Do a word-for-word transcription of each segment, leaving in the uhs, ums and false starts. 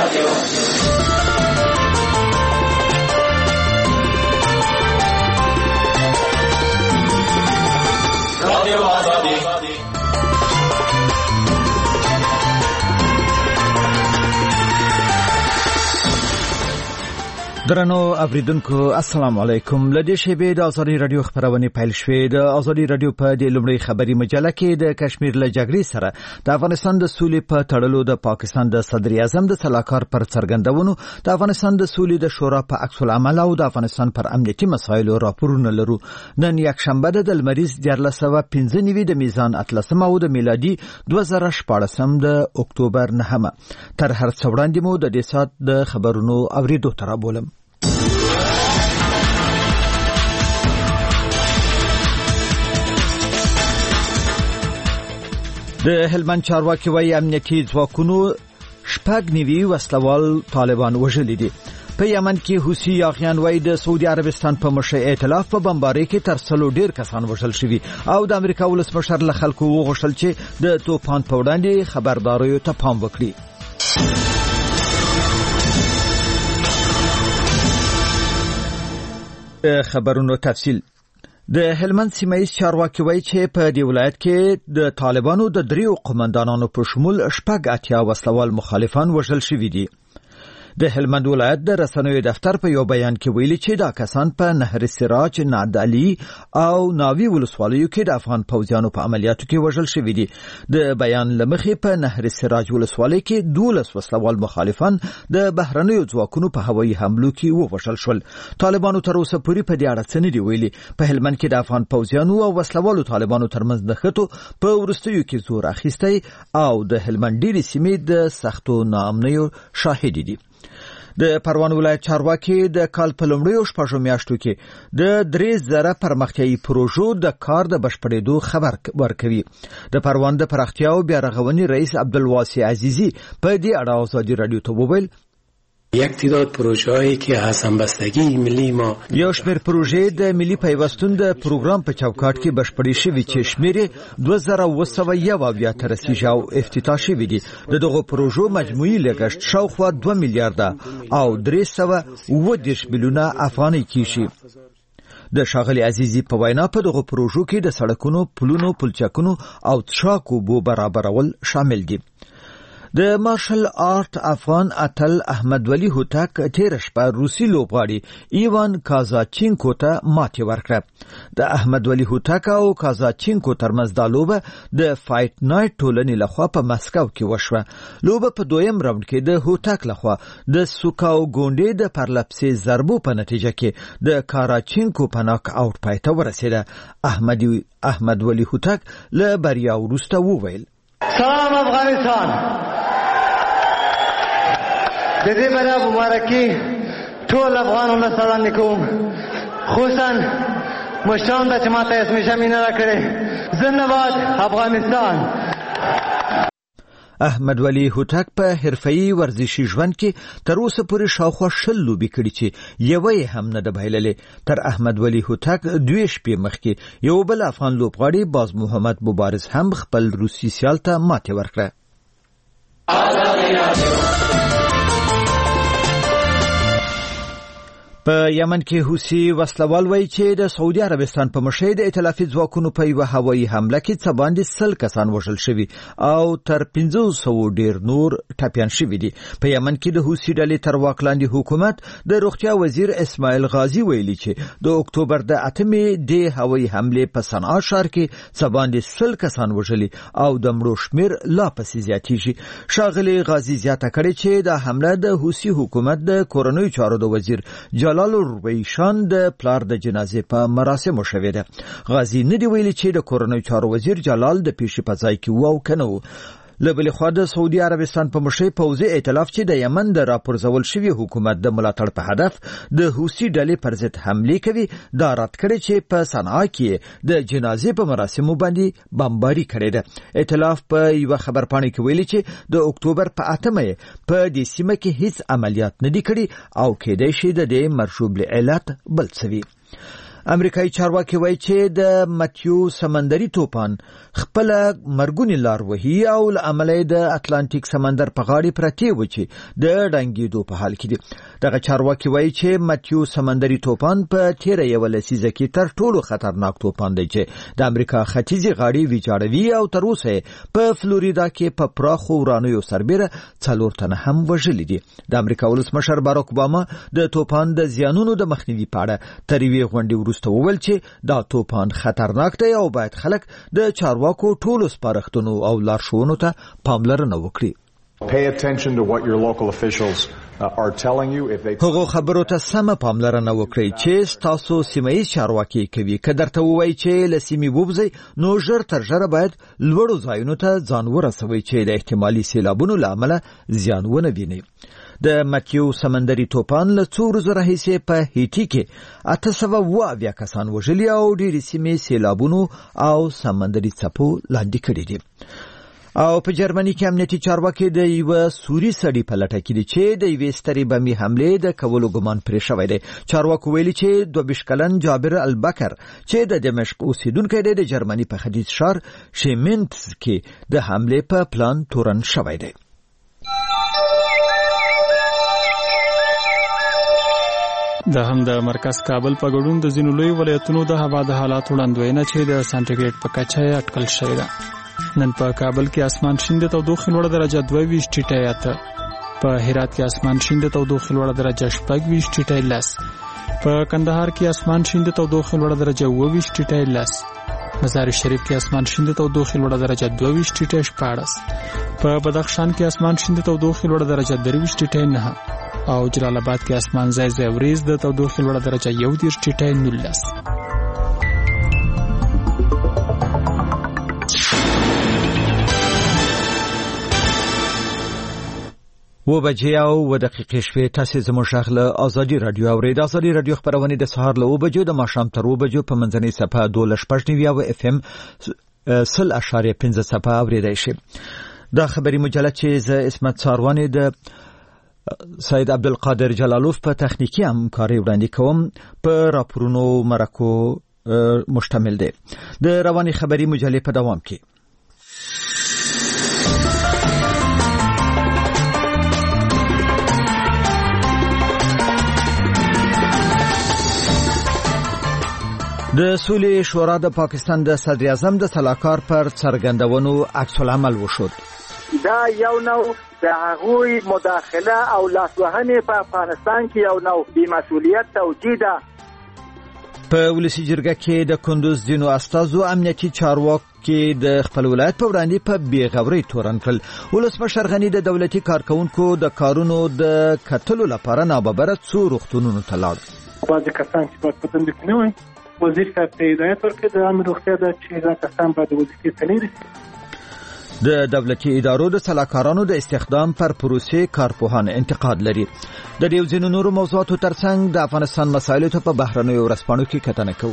درنو اوریدونکو السلام علیکم. لدې شیبې د ازادي رادیو خبرونه پیل شوې. د ازادي رادیو په د لومړی خبري مجله کې د کشمیر له جګړې سره د افغانستان د سولې په تړلو د پاکستان د صدر اعظم د سلاکار پر څرګندونو د افغانستان د سولې د شورا په عکس العمل او د افغانستان پر امنیتي مسایلو راپورونه لرو. نن یک شنبه د لمریز دیارلس سوه پنځه نوي د میزان اتلسم او د میلادي دوه زره شپاړسم د اکتوبر نهمه. تر هر څه وړاندې مو د دې سات د خبرونو اوریدو تر بولم. د هلمند چارواکي وايي امنیتي ځواکونو شپږ نوي وسلوال طالبان وژلي دي. په یمن کې حوثي یاغیان وايي د سعودي عربستان په مشر ائتلاف په بمبارۍ کې تر څلو ډیر کسان وژل شوي او د امریکا ولسمشر له خلکو وغوښتل چې د توپان په وړاندې خبرداریو ته پام وکړي. خبرونو تفصیل. د هلمند سیمایي چارواکي وایي چې په دې ولایت کې د طالبانو د دریو قومندانانو په شمول شپږ اتیا وسلوال مخالفان وژل شوي دي. د هلمند ولایت د رسنیو دفتر په یو بیان کې ویلي چې دا کسان په نهر سراج، نادعلي او ناوی ولسوالیو کې د افغان پوځیانو په عملیاتو کې وژل شوي دي. د بیان لمخې په نهر سراج ولسوالۍ کې دولس وسلوال مخالفان د بهرنیو ځواکونو په هوایي حملو کې ووژل شول. طالبانو تر اوسه پورې په دې اړه څه نه دي ویلي. په هلمند کې د افغان پوځیانو او وسلوالو طالبانو ترمنځ د خټو په وروستیو کې زور اخیستی او د هلمند ډېرې سیمې د سختو ناامنیو شاهد دي. د پروان ولایت چارواکي د کال په لومړیو شپږو میاشتو کې د درې زره پرمختیایي پروژو د کار د بشپړېدو خبر ورکوي. د پروان د پراختیا او بیا رغونې رئیس عبدالواسع عزیزی په دې اړه ازادي رادیو ته وویل یک تعداد پروژه‌ای که از همبستگی ملی ما یو شمېر پروژې د ملي پیوستون د پروګرام په چوکاټ کې بشپړې شوي چې شمېر دوه زره اوه سوه یو اویا ته رسیږي او افتتاح شوي دي. د دغو پروژو مجموعي لګښت شاوخوا دوه میلیارده او درې سوه اووه دېرش میلیونه افغانۍ کېږي. د ښاغلي عزیزي په وینا په دغو پروژو کې د سړکونو، پلونو، پلچکونو او څښاک اوبو برابرول شامل دي. د مارشل آرټ افغان اتل احمد ولی هوتک تیر شپه روسي لوبغاړي ایوان کازاچینکو ته ماتې ورکړه. د احمد ولی هوتک او کازاچینکو ترمنځ دا لوبه د فایټ نایټ ټولنې لخوا په مسکو کې وشوه. لوبه په دویم راوند کې د هوتک لخوا د سوکاو ګونډې د پرلپسې ضربو په نتیجه کې د کاراچینکو په ناک آوټ پای ته ورسېده. احمد احمد ولی هوتک له بریا وروسته وویل سلام افغانستان. د دې بریا مبارکي ټول افغانانو ته سلام کوم، خصوصا مشران ته چې ماته اسمشه مینه راکړې. زنده‌باد افغانستان. احمد ولی هوتک په حرفه‌ایي ورزشي ژوند کې تر اوسه پورې شاوخوا شل لوبې کړي چې یوه یې هم نه ده بایللې. تر احمد ولی هوتک دوې شپې مخکې یو بل افغان لوبغاړي باز محمد مبارز هم خپل روسي سیال ته ماتې ورکړه. په یمن کې حوثي وسلوال وایي چې د سعودي عربستان په مشر د ائتلافي ځواکونو په یوه هوایي حمله کې څه باندې سل کسان وژل شوي او تر پنځه سوه ډیر نور ټپیان شوي دي. په یمن کې د حوثي ډلې تر واک لاندې حکومت د روغتیا وزیر اسماعیل غازي ویلي چې د اکتوبر د اتمې د هوایي حملې په صنعا ښار کې څه باندې سل کسان وژلي او د مړو شمېر لا پسې زیاتېږي. ښاغلي غازي زیاته کړې چې دا حمله د حوثي حکومت د کورنیو چارو د وزیر جلال رویشان د پلار د جنازې په مراسمو شوې ده. غازي نه دی ویلي چې د کورنیو چارو وزیر جلال د پیښې په ځای کې و او که نه و. له بلې خوا د سعودي عربستان په مشر پوځي ائتلاف چې د یمن د راپرځول شوي حکومت د ملاتړ په هدف د حوثي ډلې پر ضد حملې کوي، دا رد کړی چې په صنعا کې د جنازې په مراسمو باندې بمباري کړې ده. ائتلاف په یوه خبرپاڼه کې ویلي چې د اکتوبر په اتمه په دې سیمه کې هیڅ عملیات نه دي کړي او کېدای شي د دې مرشوب له علت بل څه وي. امریکایي چارواکي وایي چې د متیو سمندري توپان خپل مرګونی لار وهي او له امله د اتلانتیک سمندر په غاړه پرتی و چې د ډنګېدو په حال کې دي. دغه چارواکي وایي چې متیو سمندري توپان په تیره یو لسیزه کې تر ټولو خطرناک توپان دی چې د امریکا ختیځي غاړې ویجاړوي او تر اوسه په فلوریدا کې په پراخو ورانیو سربېره څلور تنه هم وژلي دي. د امریکا ولسمشر باراک اوباما د توپان د زیانونو د مخنیوي په اړه تر یوې غونډې وروسته وویل چې دا توپان خطرناک دی او باید خلک د چارواکو ټولو سپارښتنو او لارښوونو ته پاملرنه وکړي. Pay attention to what your local officials uh, are telling you. If they هغه خبرو ته سم پاملرنه وکړئ چې تاسو سیمایي چارواکي کوي. که درته وایي چې لسیمې وبځي نو ژر تر ژره باید لوړو ځایونو ته ځان ورسوي چې د احتمالي سیلابونو له امله زیان ونه ویني. د متیو سمندري توپان له څو ورځو راهیسې په هیټي کې اته سوه اوه اویا کسان وژلي او ډېرې سیمې سیلابونو او سمندري څپو لاندې کړي دي. او په جرمني کې امنیتي چارواکي د یو سوري سړي په لټه کې دي چې د یوې سترې بمي حملې د کولو ګمان پرې شوی دی. چارواکو ویلي چې دوه ویشت کلن جابر البکر چې د دمشق اوسیدونکی دی د جرمني په ختیځ ښار شیمنټس کې د حملې په پلان تورن شوی دی. د هم د مرکز کابل په ګډون د ځینو لوی ولایتونو د هوا د حالات وړاندوینه چې د سانټیګریډ په کچه اټکل شوې ده. نن په کابل کې اسمان شین د تودوخې لوړه درجه دوه ویشت ټیټه اته، په هرات کې اسمان شین د تودوخې لوړه درجه شپږ ویشت ټیټه لس، په کندهار کې اسمان شین د تودوخې لوړه درجه اوه ویشت ټیټه لس، مزار شریف کې اسمان شین د تودوخې لوړه درجه دوه ویشت ټیټه شپاړس، په بدخشان کې اسمان شین د تودوخې لوړه درجه درې ویشت ټیټه نهه او جلال آباد کې اسمان ځای ځای وریځ د تودوخې لوړه درجه یو دېرش ټیټه نولس. و بجې او و دقیقې شوې. تاسې زموږ غږ له ازادي راډیو اورئ. د ازادي راډیو خپرونې د سهار له اوه بجو د ماښام تر اوه بجو په منځنۍ څپه دولس شپږ نوي او اف ام سل اشاریه پنځه څپه اورېدای شي. دا خبري مجله چې زه اسمت څاروانې د سید عبدالقادر جلالوف په تخنیکی همکاري وړاندې کوم په راپورونو مرکو مشتمل دی. د رواني خبري مجلې په دوام کې د سولې شورا د پاکستان د صدر اعظم د سلاکار پر څرګندونو عکس العمل وشود. دا یو نو د هغوی مداخله او لاسوهنې په افغانستان کې یو نو بې مسؤلیت توجیه ده. په ولسي جرګه کې د کندوز ځینو استازو امنیتي چارواکي د خپل ولایت په وړاندې په بېغورۍ تورن کړل. ولسمشر غني د دولتي کارکونکو د کارونو د کتلو لپاره ناببره څو روغتونونو ته لاړ. بعضې کسان چې باید په دنده کې نه وای وزیر صاحب ته هدایت ورکړ د عامه روغتیا ده چې دا کسان باید وظیفې ته لرې شي. د دولتي ادارو د سلاکارانو د استخدام پر پروسې کارپوهان انتقاد لري. د دې ځینو نورو موضوعاتو ترڅنګ د افغانستان مسایلو ته په بهرنیو ورځپاڼو کې کتنه کوو.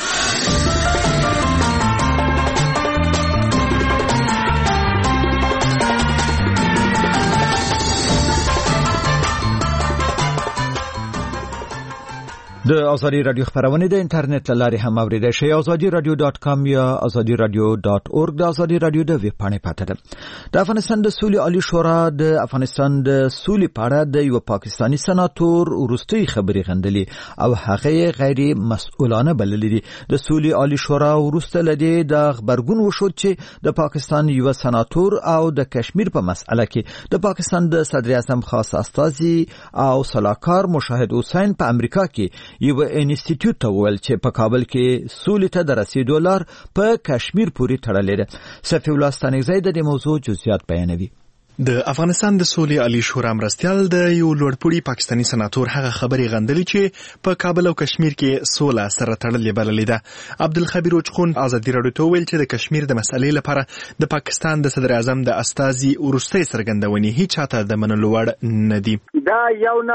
د ازادي رادیو خبرونه د انټرنیټ لارې هم اوریدای شئ. ازادي رادیو ډاټ کام یا ازادي رادیو ډاټ اورګ د ازادي رادیو د ویب پاڼې پته ده. د افغانستان د سولې عالی شورا د افغانستان د سولې په اړه د یو پاکستانی سناتور وروستۍ خبرې غندلې او هغه غیر مسؤلانه بللې دي. د سولې عالی شورا وروسته لدی د خبرګون وشو چې د پاکستان یو سناتور او د کشمیر په مسأله کې د پاکستان د صدر اعظم خاص استازي او سلاکار مشاهد حسین په امریکا کې یو انسټیټیوټ ته ویل چې په کابل کې سولې ته د رسیدو لار په کشمیر پورې تړلې ده. صفی الله ستانکزی د دې موضوع جزئیات بیانوي. د افغانستان د سولې عالی شورا مرستیال د یو لوړپوړي پاکستانی سناتور هغه خبرې غندلې چې په کابل او کشمیر کې سوله سره تړلې بللې ده. عبدالخبیر اوچخون ازادي راډیو ته ویل چې د کشمیر د مسلې لپاره د پاکستان د صدر اعظم د استازي وروستۍ څرګندونې هیڅ چاته د منلو وړ نه دي. دا یو نو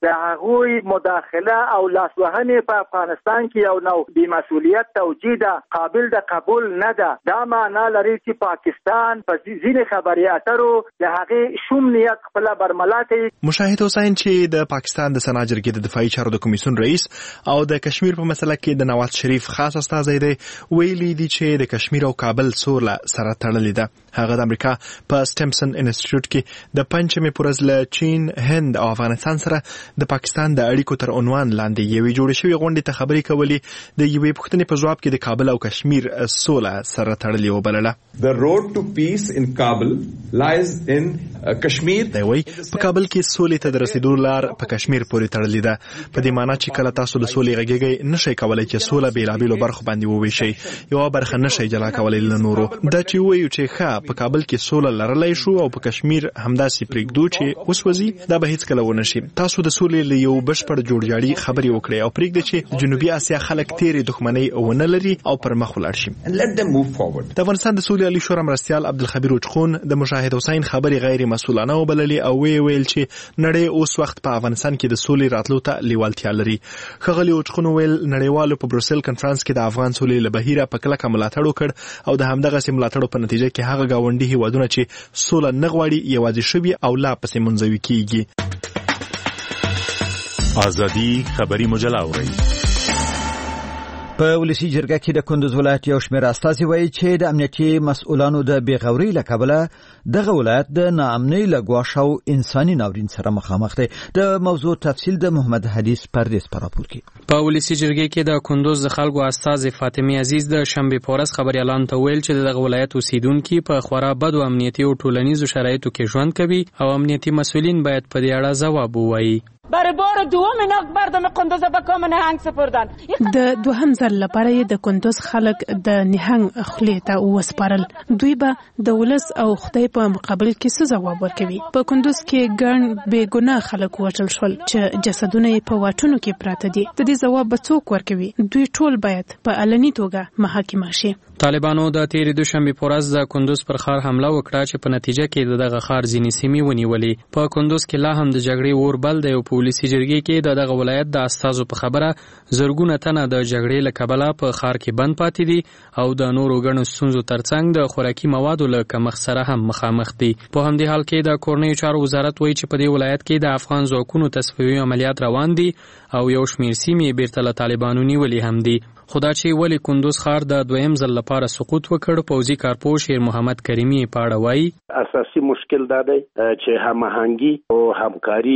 د هغوی مداخله او لاسوهنې په افغانستان کې یو نو بې مسؤلیت توجیه ده، قابل د قبول نه ده. دا معنا لري چې پاکستان په ځینې خبري اترو د هغې شوم نیت خپل برملا کوي. مشاهد حسین چې د پاکستان د سنا جرګې د دفاعي چارو د کمیسیون رئیس او د کشمیر په مسله کې د نواز شریف خاص استازی دی، ویلي دي چې د کشمیر او کابل سوله سره تړلې ده. هغه د امریکا په سټیمسن انسټیټیوټ کې د پنځمې پورز له چین، هند او افغانستان سره د پاکستان د اړیکو تر عنوان لاندې یوې جوړې شوې غونډې ته خبرې کولې. د یوې پوښتنې په جواب کې د کابل او کشمیر سوله سره تړلې وبلله. The road to peace in Kabul lies in uh, Kashmir. دی وایي په کابل کې سولې ته د رسیدو لار په کشمیر پورې تړلې ده. په دې معنی چې کله تاسو د سولې غږیږئ نشئ کولی چې سوله بېلابېلو برخو باندې وویشئ، یوه برخه نشئ جلا کولی له نورو. دا چې ووایو چې ښه په کابل کې سوله لرلی شو او په کشمیر همداسې پرېږدو چې وسوځي، دا به هیڅکله ونه شي. تاسو د سولې له یو بشپړ جوړجاړي خبرې وکړئ او پرېږدئ چې جنوبي اسیا خلک تېرې دښمنۍ ونه لري او پر مخ ولاړ شي. د افغانستان د سولې علي شورا مرستیال عبدالخبیر وچخون د مشاهد حسین خبرې غیر مسؤلانه وبللې او ویې ویل چې نړۍ اوس وخت په افغانستان کې د سولې راتلو ته لیوالتیا لري. ښاغلي وچخون ویل نړیوالو په بروسل کنفرانس کې د افغان سولې له بهیره په کلکه ملاتړ وکړ او د همدغسې ملاتړو په نتیجه کې هغه ګاونډي هیوادونه چې سوله نه غواړي یوازې شوي او لا پسې منزوي کیږي. ازادي خبري مجله اورئ. په ولسی جرګه کې د کندوز ولایت یو شمېر استازي وایي چې د امنیتي مسؤلانو د بېغورۍ له کبله دغه ولایت د ناامنۍ له ګواښ او انساني ناورین سره مخامخ دی. د موضوع تفصیل د محمد حدیث پردیس په راپور کې. په ولسی جرګه کې د کندوز د خلکو استازي فاطمه عزیز د شنبې په ورځ خبريالانو ته ویل چې دغه ولایت اوسیدونکو په خورا بد او امنیتي او ټولنیزو شرایطو کې ژوند کوي او امنیتي مسؤلین باید په دې اړه ځواب ووایي. برای بار دوم اینا مردم کندوز به کام نهنگ سپردن. د دوهم ځل لپاره د کندوز خلک د نهنگ خولې ته وسپارل. دوی به د ولس او خدای په مقابل کې څه ځواب ورکوي؟ په کندوز کې ګڼ بې ګناه خلک وژل شول چې جسدونه یې په واټونو کې پراته دي. د دې ځواب به څوک ورکوي؟ دوی ټول باید په علني توګه محاکمه شي. طالبانو د تیرې دوشنبې په ورځ د کندوز پر ښار حمله وکړه چې په نتیجه کې دغه ښار ځینې سیمې ونیولې. په کندوز کې لا هم د جګړې اور بل دی او په ولسي جرګې کې د دغه ولایت د استازو په خبره زرګونه تنه د جګړې له کبله په ښار کې بند پاتې دي او د نورو ګڼو ستونزو ترڅنګ د خوراکي موادو له کمښت سره هم مخامخ دي. په همدې حال کې د کورنیو چارو وزارت وایي چې په دې ولایت کې د افغان ځواکونو تصفیوي عملیات روان دي او یو شمېر سیمې بیرته له طالبانو نیولې هم دي. خدا چې ولی کندوز ښار د دویم ځل لپاره سقوط وکړ، پوځي کارپوه شیر محمد کریمی په اړه وایي اساسي مشکل دا دی چې هماهنګي او همکاري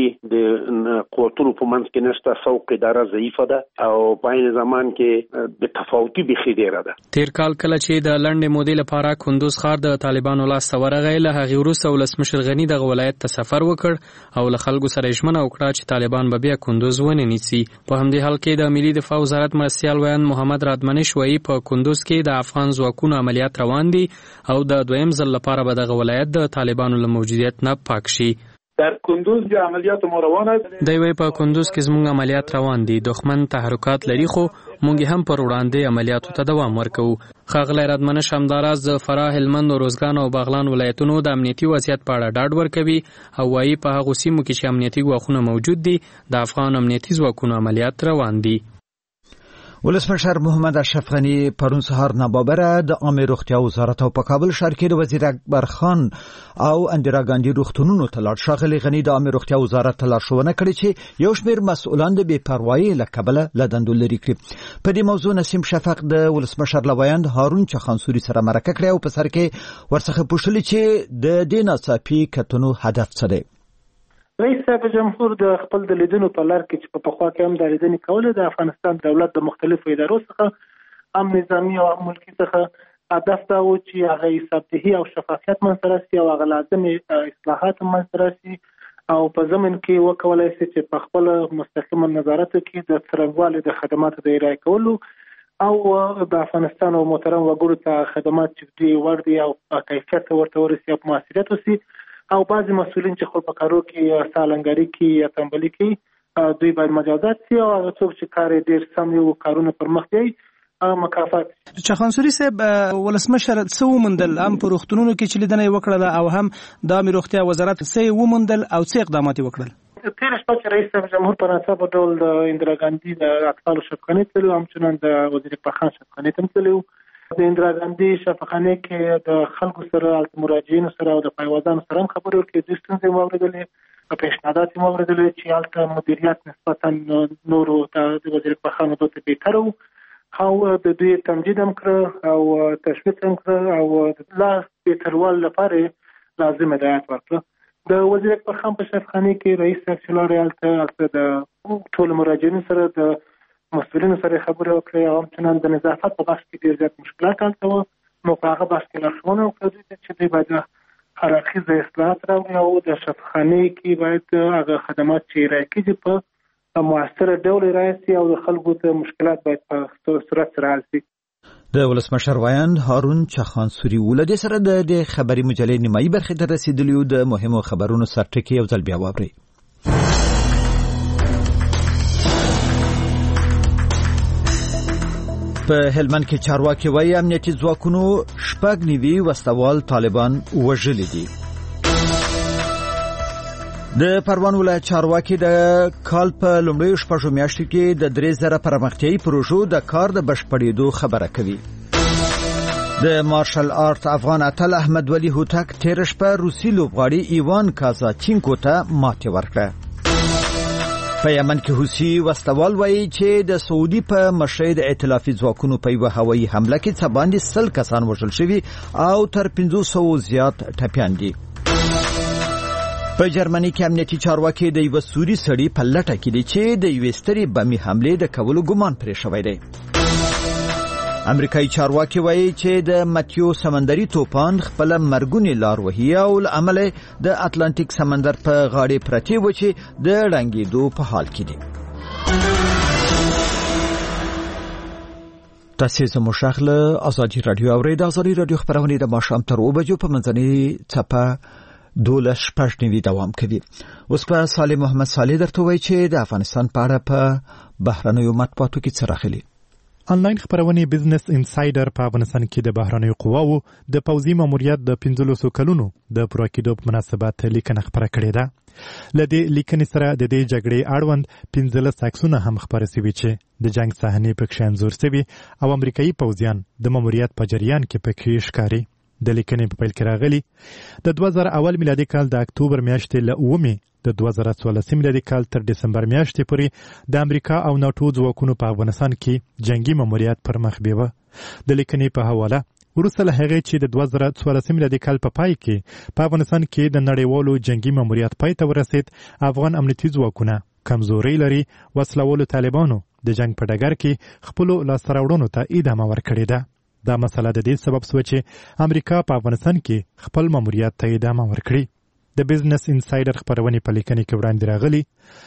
د قوتونو په منځ کې نشته. سوق اداره ضعیفه ده او په عین زمان کې د تفاوتي بخي ډیره ده. تیر کال کله چې د لنډې مودې لپاره کندوز ښار د طالبانو لاسته ورغی، له هغې وروسته ولسمشر غني دغه ولایت ته سفر وکړ او له خلکو سره ژمنه وکړه چې طالبان به بیا کندوز ونه نیسي. په همدې حال کې د ملي دفاع وزارت مرستیال ویاند محمد رادمنش وایي په کندوز کې د افغان ځواکونو عملیات روان دي او د دویم ځل لپاره به دغه ولایت د طالبانو له موجودیت نه پاک شي. در کندوز جو عملیات مو روان است. دی وایي په کندوز کې زموږ عملیات روان دي. دښمن تحرکات لري خو موږ هم پر وړاندې عملیاتو ته دوام ورکوو. ښاغلی رادمنش همداراز د فراه، هلمند، روزګان او بغلان ولایتونو د امنیتي وضعیت په اړه ډاډ ورکوي او وایي په هغو سیمو کې چې امنیتي ګواښونه موجود دي د افغان امنیتي ځواکونو عملیات روان دي. ولسمشر محمد اشرف غنی پرون سهار نابابره د عامه روغتیا وزارت او په کابل ښار کې د وزیر اکبر خان او اندرا ګاندي روغتونونو ته لاړ. ښاغلی غنی د عامه روغتیا وزارت ته لارښوونه کړې چې یو شمېر مسؤلان د بې پروایۍ له کبله له دندو لرې کړي. په دې موضوع نسیم شفق د ولسمشر له ویاند هارون چخانسوري سره مرکه کړې او په سر کې ورڅخه پوښتلې چې د دې ناڅاپي کتنو هدف څه دی. رئیس صاحب جمهور د خپل د لیدنو په لار کې چې په پخوا کې هم د لیدنې کولې د افغانستان دولت د مختلفو ادارو څخه هم نظامي او ملکي څخه هدف دا و چې هغه حسابدهي او شفافیت منځته راسي او هغه لازمې اصلاحات منځته راسي او په ضمن کې وکولای شي چې په خپل مستقیم نظارت کې د څرنګوالي د خدماتو د ارائه کولو او د افغانستان او محترم وګړو ته خدمات چې دوی ور دي او کیفیت ورته ورسي او موثریت وسي. او بعضی مسؤلین چې خپل په کارو کې سالنګاری کې یا تنبلی کې دوی باید مجازات شي او هغه څوک چې کار ډیر سم یو کارونه پر مخ دی مکافات. چخانسوري صاحب ولسمشر څه ومندل هم په روغتونونو کې چې لیدنه وکړه او هم د عامه روغتیا وزارت څه ومندل او څه اقدامات وکړل؟ تېره شپه چې رئیس صاحب جمهور په ناڅاپه ډول د اندرا ګاندي د اطفالو شفاخانې تللي وو، همچنان د وزیر اکبر خان شفاخانې ته هم تللي وو. د اندرا ګاندي شفاخانې کې د خلکو سره، مراجعینو سره او د پایوازانو سره هم خبرې وکړې، دوی ستونزې مو اورېدلې، پیشنهادات یې مو اورېدلې چې هلته مدیریت نسبتا نورو ته د وزیر اکبر خان ودو ته بهتره وو، او د دوی تمجید هم کړه او تشویق هم کړه او لا بهتروالي لپاره لازم هدایت ورکړه. د وزیر اکبر خان په شفاخانه کې رئیس صاحب چې لاړې هلته د ټولو مراجعینو سره د مسؤلینو سره خبرې وکړې او همچنان د نظافت په بحث کې ډېر زیات مشکلات هلته وو. نو په هغه بحث کې لارښوونه وکړه دوی ته چې دوی باید هر اړخیزه اصلاحات راوړي او د شفاخانې کې باید هغه خدمات چې ارائه کېږي په مؤثره ډول ارائه شي او د خلکو ته مشکلات باید په صورت سره حل شي. د ولسمشر ویاند هارون چخان سوري ولدي سره د خبري مجلې نیمایي برخې ته رسیدلی د مهمو خبرونو سرټکی یو ځل بیا واوري. په هلمند کې چارواکي وایي امنیتي ځواکونو شپږ نوي وسلوال طالبان وژلي دي. د پروان ولایت چارواکي د کال په لومړیو شپږو میاشتو کې د درې زره پرمختیایي پروژو د کار د بشپړېدو خبره کوي. د مارشل آرت افغان اتل احمد ولی هوتک تېره شپه روسي لوبغاړي ایوان کازاچینکو ته ماتې ورکړه. په یمن کې حوثي وسلوال وایي چې د سعودي په مشرۍ د ائتلافي ځواکونو په یوه هوایي حمله کې څه باندې سل کسان وژل شوي او تر پنځه سوه زیات ټپیان دي. په جرمني کې امنیتي چارواکي د یو سوري سړي په لټه کې دي چې د یوې سترې بمي حملې د کولو ګمان پرې شوی دی. امریکایي چارواکي وایي چې د متیو سمندري توپان خپل مرګونی لار وهي او له امله د اتلانتیک سمندر په غاړې پرتې وچې د ړنګېدو په حال کې دي. تاسو زموږ شغله ازادي رادیو اورئ. د ازادي رادیو خبرونه د ماښام تر اوه بجو په منځنۍ څپه دولس شپږ نیوي دوام کوي. اوس په صالح محمد صالح درته وایي چې د افغانستان په اړه په بهرنیو مطبوعاتو کې څه راغلي. آنلاین خبرونه بزنس انسایډر په افغانستان کې د بهرنیو قواو د پوځي ماموریت د پنځلسو کلونو د پوره کېدو په مناسبت لیکنه خبره کړې ده. له دې لیکنې سره د دې جګړې اړوند پنځلس عکسونه هم خپاره شوي چې د جنگ صحنې پکې انځور شوي او امریکایي پوځیان د ماموریت په جریان کې پکې ښکاري. د لیکنې په پیل کې راغلي د دوه زره اول میلادي کال د اکتوبر میاشتې له اوومې د دوه زره څوارلسم میلادي کال تر دسمبر میاشتې پورې د امریکا او ناټو ځواکونو په افغانستان کې جنگي ماموریت پر مخ بیوه. د لیکنې په حواله وروسته له هغې چې د دوه زره څوارلسم میلادي کال په پای کې په افغانستان کې د نړیوالو جنگي ماموریت پای ته ورسید، افغان امنیتي ځواکونه کمزوري لري، وسلوالو طالبانو د جنگ په ډګر کې خپلو لاسته راوړنو ته ادامه ورکړې ده. دا مسله د دې سبب شوه چې امریکا په افغانستان کې خپل ماموریت ته ادامه ورکړي. د بزنس انسایډر خبرونه په لیکنې کې وړاندې راغلي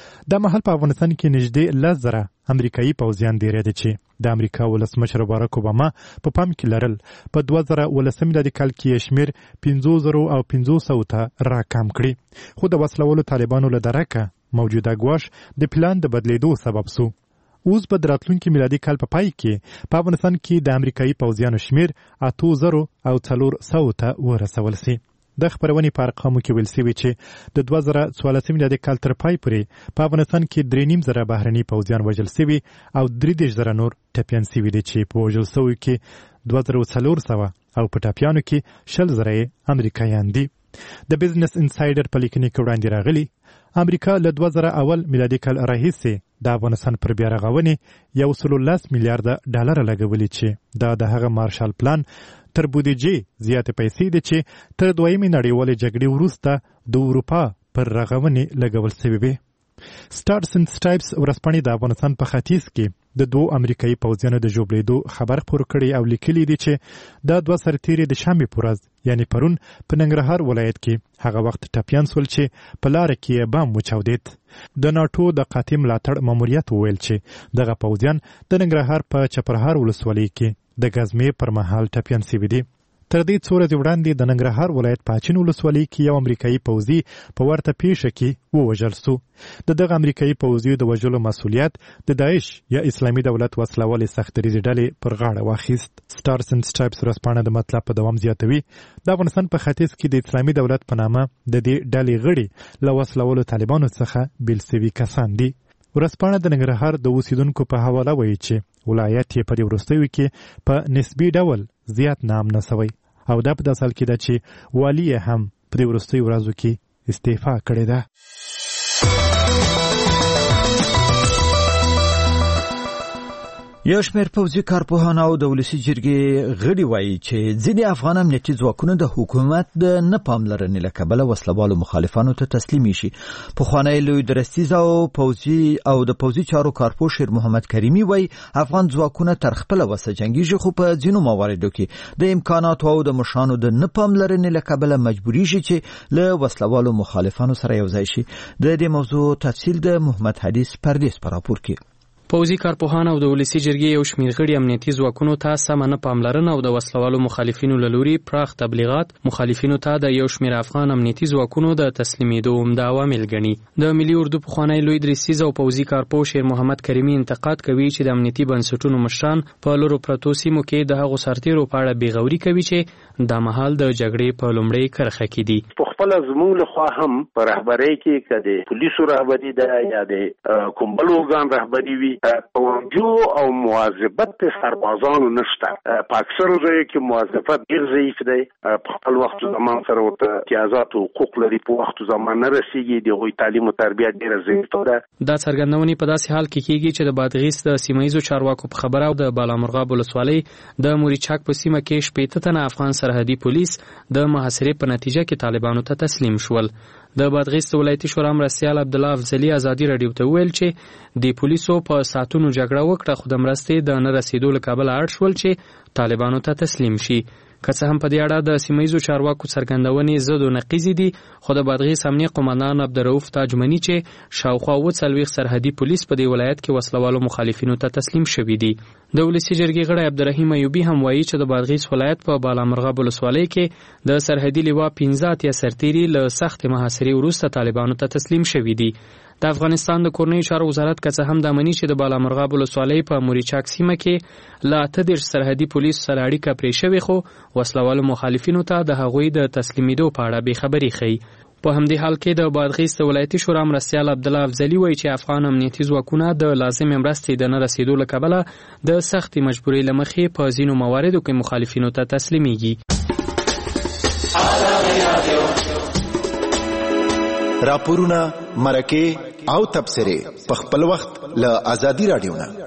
د مهال په افغانستان کې نږدې لس زره امریکایي پوځیان ډېر دي چې د امریکا ولسمشر باراک اوباما په پام کې لرل. په دوه زره اوولسم میلادي کال کې شمیر پنځه زره او پنځه سوه ته راکم کړي، خو د وسلوالو طالبانو له درکه موجوده ګواښ د پلان د بدلیدو سبب شو. اوس په راتلونکي میلادي کال په پای کې په افغانستان کې د امریکایي پوځیانو شمیر اته زره او څلور سوه ته ورسول شي. د خبرونې په ارقامو کې ویل شوي چې د دوه زره څوارلسم میلادي کال تر پای پورې په افغانستان کې درې نیم زره بهرني پوځیان وژل شوي او درې دېرش زره نور ټپیان شوي دي چې په وژل شویو کې دوه زره څلور سوه او په ټپیانو کې شل زره یې امریکایان دي. د بزنس انسایډر په لیکنې کې وړاندې راغلي امریکا له دوه زره اول میلادي کال راهیسې د افغانستان پر بیا رغونې یو سل لس میلیارډ ډالر لګولي چې دا د هغه مارشال پلان تر بودیجې زیاتې پیسې دي چې تر دویمې نړیوالې جګړې وروسته د اروپا پر رغونې لګول شوي وي. سټارز اینډ سټرایپس ورځپاڼې د افغانستان په ختیځ کې د دوه امریکایي پوځیانو د ژوبلېدو خبر خپور کړی او لیکلي دي چې دا دوه سرتیري د شنبې په ورځ یعنی پرون په ننګرهار ولایت کې هغه وخت ټپیان سول چې په لاره کې بم وچاودېد. د ناټو د قاطع ملاتړ ماموریت وویل چې دغه پوځیان د ننګرهار په چپرهار ولسوالۍ کې د ګزمې پر مهال ټپیان شوي دي. تر دې څو ورځې وړاندې د ننګرهار ولایت پاچین ولسوالۍ کې یو امریکایي پوځي په ورته پیښه کې ووژل سو. د دغه امریکایي پوځي د وژلو مسؤلیت د داعش یا اسلامي دولت وسلوالې سختدریځي ډلې پر غاړه واخیست. سټارز اینډ سټرایپس ورځپاڼه د مطلب په دوام زیاتوي د افغانستان په ختیځ کې د اسلامي دولت په نامه د دې ډلې غړي له وسلوالو طالبانو څخه بیل سوي کسان دي. ورځپاڼه د ننګرهار د اوسیدونکو په حواله وایي چې ولایت یې په دې وروستیو کې په نسبي ډول زیات نام نه سوی او دا په داسې حال کې ده چې والي یې هم په دې وروستیو ورځو کې استعفا کړې ده. یو شمېر پوځي کارپوهان او د ولسي جرګې غړي وایي چې ځینې افغان امنیتي ځواکونه د حکومت د نه پاملرنې له کبله وسلوالو مخالفانو ته تسلیمي شي. پخوانی لوی درستیز او پوځي او د پوځي چارو کارپوه شیر محمد کریمي وایي افغان ځواکونه تر خپله وسه جنګیږي، خو په ځینو مواردو کې د امکاناتو او د مشرانو د نه پاملرنې له کبله مجبوریږي چې له وسلوالو مخالفانو سره یو ځای شي. د دې موضوع تفصیل د محمد حدیث پردیس په راپور کې. پوځي کارپوهان او د ولسي جرګې یو شمېر غړي امنیتي ځواکونو ته سمه نه پاملرنه او د وسلوالو مخالفینو له لوري پراخ تبلیغات مخالفینو ته د یو شمېر افغان امنیتي ځواکونو د تسلیمېدو عمده عوامل ګڼي. د ملي اردو پخوانی لوی درستیز او پوځي کارپوه شیر محمد کریمي انتقاد کوي چې د امنیتي بنسټونو مشران په لورو پرتو سیمو کې د هغو سرتیرو په اړه بېغوري کوي چې دا مهال د جګړې په لومړۍ کرښه کې دي. خپل زموږ لخوا هم په رهبرۍ کې کده پولیسو رهبري ده یا د کوم بل ارګان رهبري وي توجه او مواظبت سربازانو نشته. په اکثر ځایو کې مواظبت ډېر ضعیف دی. په خپل وخت زمان سره ورته امتیازات او حقوق لري، په وخت زمان نه رسیږي. د هغوی تعلیم او تربیه ډېره ضعیفه ده. دا څرګندونې په داسې حال کې کېږي چې د بادغیس د سیمه ییزو چارواکو په خبره او د بالامرغاب ولسوالۍ د موریچاک په سیمه کې شپېته تنه افغان سرحدي پولیس د محاصرې په نتیجه کې طالبانو ته تسلیم شول. د بادغیس ولایتي شورا مرستیال عبدالله افضلي ازادي راډیو ته ویل چې د پولیسو په ساتونو جګړه وکړه، خو د مرستې د نه رسیدو له کبله اړ شول چې طالبانو ته تسلیم شي. که څه هم په دې اړه د سیمه ییزو چارواکو څرګندونې ضد او نقیضې دي، خو د بادغیس امنیه قومندان عبدالرؤف تاجمني چې شاوخوا اووه څلوېښت سرحدي پولیس په دې ولایت کې وسلوالو مخالفینو ته تسلیم شوي دي. د ولسي جرګې غړی عبدالرحیم ایوبي هم وایي چې د بادغیس ولایت په بالامرغاب ولسوالۍ کې د سرحدي لوا پنځه اتیا سرتیري له سختې محاصرې وروسته طالبانو ته تسلیم شوي دي. د افغانستان د کورنیو چارو وزارت که څه هم دا مني چې د بالامرغاب ولسوالۍ په موریچاک سیمه کې له اته دېرش سرحدي پولیسو سره اړیکه پرې شوې، خو وسلوالو مخالفینو ته د هغوی د تسلیمېدو په اړه بېخبري ښیي. په همدې حال کې د بادغیس د ولایتي شورا مرستیال عبدالله افضلي وایي چې افغان امنیتي ځواکونه د لازمې مرستې د نه رسیدو له کبله د سختې مجبورۍ له مخې په ځینو مواردو کې مخالفینو ته تسلیمېږي. راپورونه، مرکې او تبصرې په خپل وخت له ازادي راډیو نه.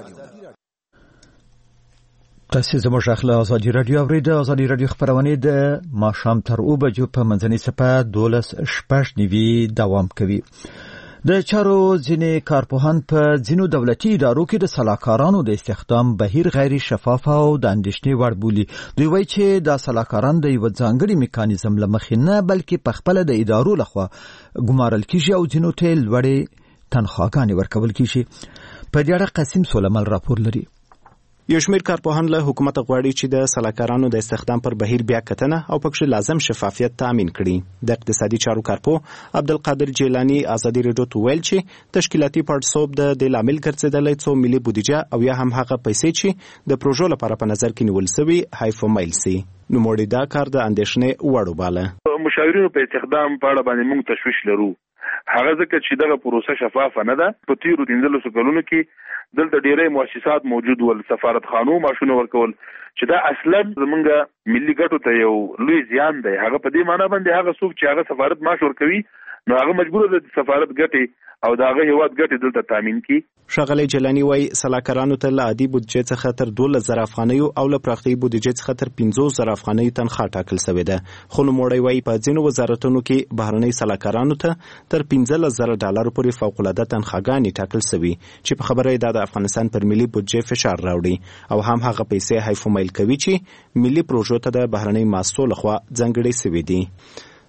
تاسو زموږ اخلا ازادي راډیو اورید. ازادي راډیو خبرونه د ماښام تر اوه بجو په منځنۍ صفه دولس شپږ نیوي دوام کوي. د چارو ځینې کارپوهان په ځینو دولتي ادارو کې د سلاکارانو د استخدام بهیر غیر شفاف او د اندېښنې وړ بولي. دوی وایي چې دا سلاکاران د یو ځانګړي میکانیزم له مخې نه بلکې په خپله د ادارو لخوا ګمارل کیږي او ځینو ته لوړې تنخواګانې ورکول کیږي. په دې اړه قاسم سلیمان راپور لري. یو شمېر کارپوهان له حکومت غواړي چې د سلاکارانو د استخدام پر بهیر بیا کتنه او پکې لازم شفافیت تامین کړي. د اقتصادي چارو کارپوه عبدالقادر جیلانی ازادي راډیو ته ویل چې تشکیلاتي پړسوب د دې لامل ګرځېدلی څو ملي بودیجه او یا هم هغه پیسې چې د پروژو لپاره په نظر کې نیول سوي حیف ومیل سي. نوموړي دا کار د اندېښنې وړ وباله. مشاورینو په استخدام په اړه باندې موږ تشویش لرو، هغه ځکه چې دغه پروسه شفافه نه ده. په تیرو پنځلسو کلونو کې دلته ډېری مؤسسات موجود ول، سفارت خانو معاشونه ورکول، چې دا اصلا زمونږ ملي ګټو ته یو لوی زیان دی. هغه په دې معنی باندې هغه څوک چې هغه سفارت معاش ورکوي نو هغه مجبور دی سفارت ګټي او دا هغه هیواد ګټي دلته تامین کړي. ښاغلی جیلانی وایي سلاکارانو ته له عادي بودیجې څخه تر دولس زره افغانیو او له پراختیایي بودیجې څخه تر پنځوس زره افغانیو تنخوا ټاکل سوې ده. خو نوموړی وایي په ځینو وزارتونو کې بهرنۍ سلاکارانو ته تر پنځلس زره ډالرو پورې فوقالعاده تنخواګانې ټاکل سوي چې په خبره یې دا د افغانستان پر ملي بودیجې فشار راوړي او هم هغه پیسې حیف ومیل کوي چې ملي پروژو ته د بهرنۍ ماسو لخوا ځانګړې سوي دي.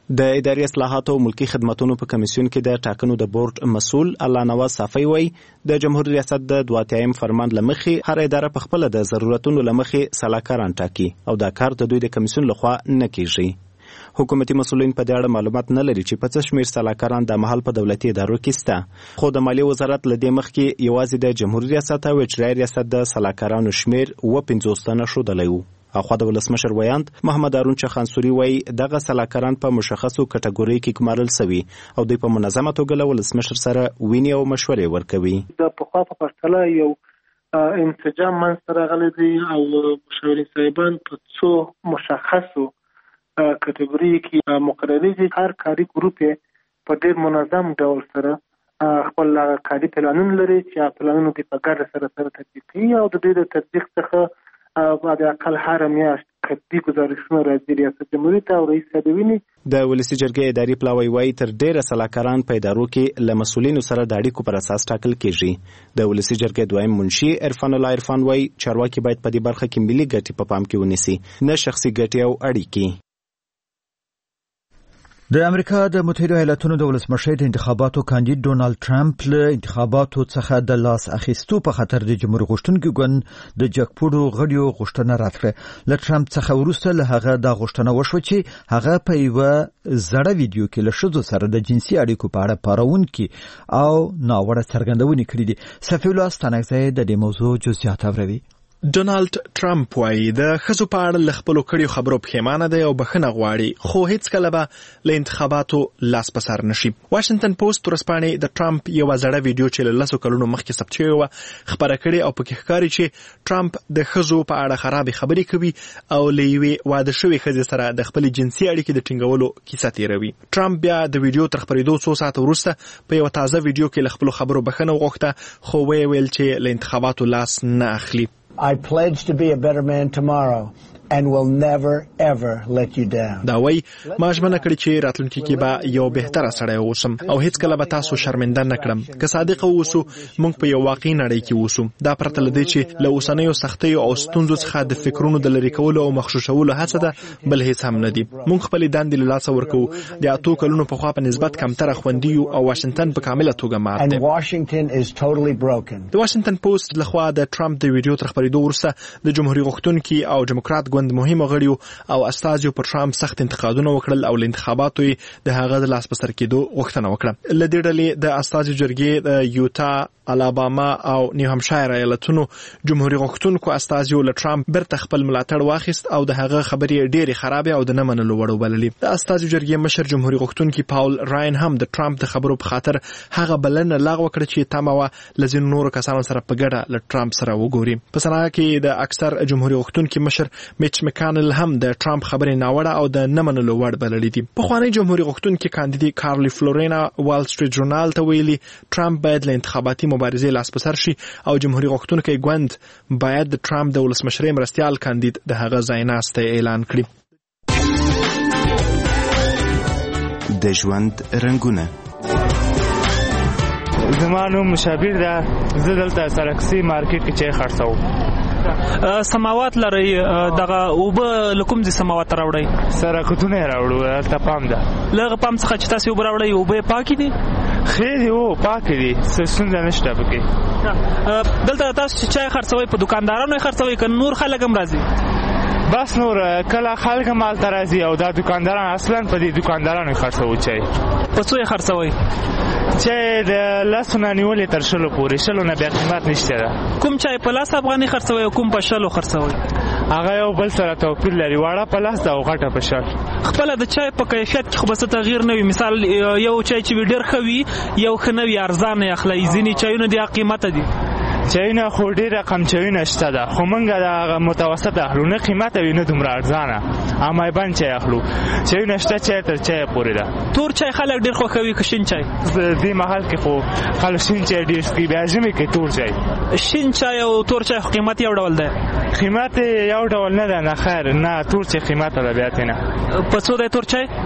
د اداري اصلاحاتو او ملکی خدماتو په کمیسیون کې د ټاکنو د بورډ مسؤل الله نواز صافی وایي د جمهوریت ریاست د دوه اتیایم فرمان لمخې هر اداره په خپل د ضرورتونو لمخې سلاکاران ټاکي او دا کار د دوی د کمیسیون لخوا نه کیږي. حکومتي مسؤلین په دې اړه معلومات نه لري چې په څه شمېر سلاکاران د محل په دولتي ادارو کې شته، خو د مالیې وزارت له دې مخکې یوازې د جمهوریت ریاست او اجرایي ریاست د سلاکارانو شمېر اوه پنځوس تنه ښودلی و. اخوا د ولسمشر ویاند محمد هارون چخانسوري وایي دغه سلاکاران په مشخصو کټګورۍ کې ګمارل سوي او دوی په منظمه توګه له ولسمشر سره ویني او مشورې ورکوي. د پخوا په پرتله یو انسجام منځته راغلی دی او مشاورین صاحبان په څو مشخصو کټګوري کې مقرري دي. هر کاري ګروپ په ډېر منظم ډول سره خپل کاري پلانونه لري چې پلانونه دې په ګډه سره سره تطبیق کوي او د دې د تطبیق څخه بعد اقل هر میاشت کتبي گزارشونه راځي ریاست جمهوریت ته او رئیس صاحب ویني. د ولسی جرګې اداري پلاوی وایي تر ډیره سلاکاران په ادارو کې له مسؤلینو سره د اړیکو پر اساس ټاکل کیږي. د ولسی جرګې دویم منشي عرفان الله عرفان وایي چارواکي باید په دې برخه کې ملي ګټې په پام کې ونیسي، نه شخصي ګټې او اړیکې. د امریکا د متحده ایالاتونو د ولسمشر د انتخاباتو کاندید ډونالد ټرمپ له انتخاباتو څخه د لاس اخیستو په خاطر د جمهوریت غوښتونکو ګوند د جګپوړو غړیو غوښتنه راکړه. له ټرمپ څخه وروسته له هغه دا غوښتنه وشوه چې هغه په یوه زړه ویډیو کې له ښځو سره د جنسي اړیکو په اړه پارونکي او ناوړه څرګندونې کړې دي. صفي الله ستانکزی د دې موضوع جزئیات اوري. ډونالد ټرمپ وایي د ښځو په اړه له خپلو کړیو خبرو پښیمانه دی او بخښنه غواړي، خو هیڅکله به له انتخاباتو لاس په سر نشي. واشنگټن پوسټ ورځپاڼې د ټرمپ یوه زړه ویډیو چې له لسو کلونو مخکې ثبت شوې وه خپره کړې او پکې ښکاري چې ټرمپ د ښځو په اړه خرابې خبرې کوي او له یوې واده شوې ښځې سره د خپلې جنسي اړیکې د ټینګولو کیسه تېروي. ټرمپ بیا د ویډیو تر خپرېدو څو ساعته وروسته په یوه تازه ویډیو کې له خپلو خبرو بخښنه وغوښته، خو ویې ویل چې له انتخاباتو لاس نه اخلي. I pledge to be a better man tomorrow and will never ever let you down. دا وای ما ژمنه کړې چې راتلونکي کې به یو بهتره سړی اوسم او هیڅ کله به تاسو شرمنده نه کړم. که صادق اوسو موږ په یو واقعي نړۍ کې اوسو. دا پرته له دې چې له اوسنیو سختیو او ستونزو څخه د فکرونو د لرې کولو او مخشوشولو هڅه ده، بل هیڅ هم نه دي. موږ خپلې دندې له لاسه ورکوو. د اتو کلونو پخوا په نسبت کمتره خوندي یو او واشنگټن په کامله توګه مات دی. And Washington is totally broken. د واشنگټن پوسټ لخوا د ټرمپ د ویډیو تر خپرېدو وروسته د جمهوریت غوښتونکي او ډیموکرات ګوند مهمو غړیو او استازیو پر ټرمپ سخت انتقادونه وکړل او له انتخاباتو د هغه د لاس په سر کېدو غوښتنه وکړه. له دې ډلې د استازیو جرګې د یوتا، الاباما او نیو همشایر ایالتونو جمهوریت غوښتونکو استازیو له ټرمپ برته خپل ملاتړ واخیست او د هغه خبرې ډېرې خرابې او د نه منلو وړ وبللې. د استازیو جرګې مشر جمهوریت غوښتونکي پاول راین هم د ټرمپ د خبرو په خاطر هغه بلنه لغوه کړه چې تمه وه له ځینو نورو کسانو سره په ګډه له ټرمپ سره وګوري. په سنا کې د اکثر جمهوریت غوښتونکي مشر میچ مکانل هم د ټرمپ خبرې ناوړه او د نه منلو وړ بللې دي. پخوانی جمهوریت غوښتونکي کاندید کارلی فلورینا وال سټریټ ژورنال ته ویلي ټرمپ باید له انتخاباتي مبارزې لاس په سر شي او جمهوریت غوښتونکي ګوند باید د ټرمپ د ولسمشرۍ مرستیال کاندید د هغه ځایناستی اعلان کړي. د ژوند رنګونه زما نوم مشابیر ده، زه دلته سرکسي مارکیټ کې چای خرڅوم. سماوات لري دغه اوبه لکم دي سماوات راوړی سرکتونه راوړو ته پام ده لغه پام څخه چې تاسو اوبه راوړی اوبه پاکي دي خیر او پاکي دي څه نه نشته پکې. دلته تاسو چې چای خرڅوي په دکاندارانو خرڅوي که نور خلک هم راځي؟ بس نور کله خلک مال ته راځي او دا دکانداران اصلا په دې دکاندارانو خرڅوي چای. په څو یې خرڅوي؟ چای د لاسو نه نیولې تر شلو پورې، شلو نه بیا قیمت نشته ده. کوم چای په لاس افغاني خرڅوي او کوم په شلو خرڅوي؟ هغه یو بل سره توپیر لري، واړه په لاس ده او غټه په شل. خپل د چای په کیفیت کې خو به څه تغییر نه وي. مثال یو چای چې ډېر ښه وي یو ښه نه وي، ارزانه اخلي. ځینې چایونه دي قیمته دي. چایونه خو ډېر رقم چایونه شته ده، خو موږ د متوسط اخلو، نه قیمته وي نه دومره ارزانه. امای بند چای اخلو. چایونه شته چای تر چای پورې ده. تور چای خلک ډېر خوښوي که شین چای؟ دې محل کې خو خلک شین چای ډېر څښي، بیا ژمي کې تور چای. شین چای او تور چای خو قیمت یو ډول دی؟ قیمت یو ډول نه ده، نه خیر نه تور چای قیمته ده بیا ته نه. په څو دی تور چای؟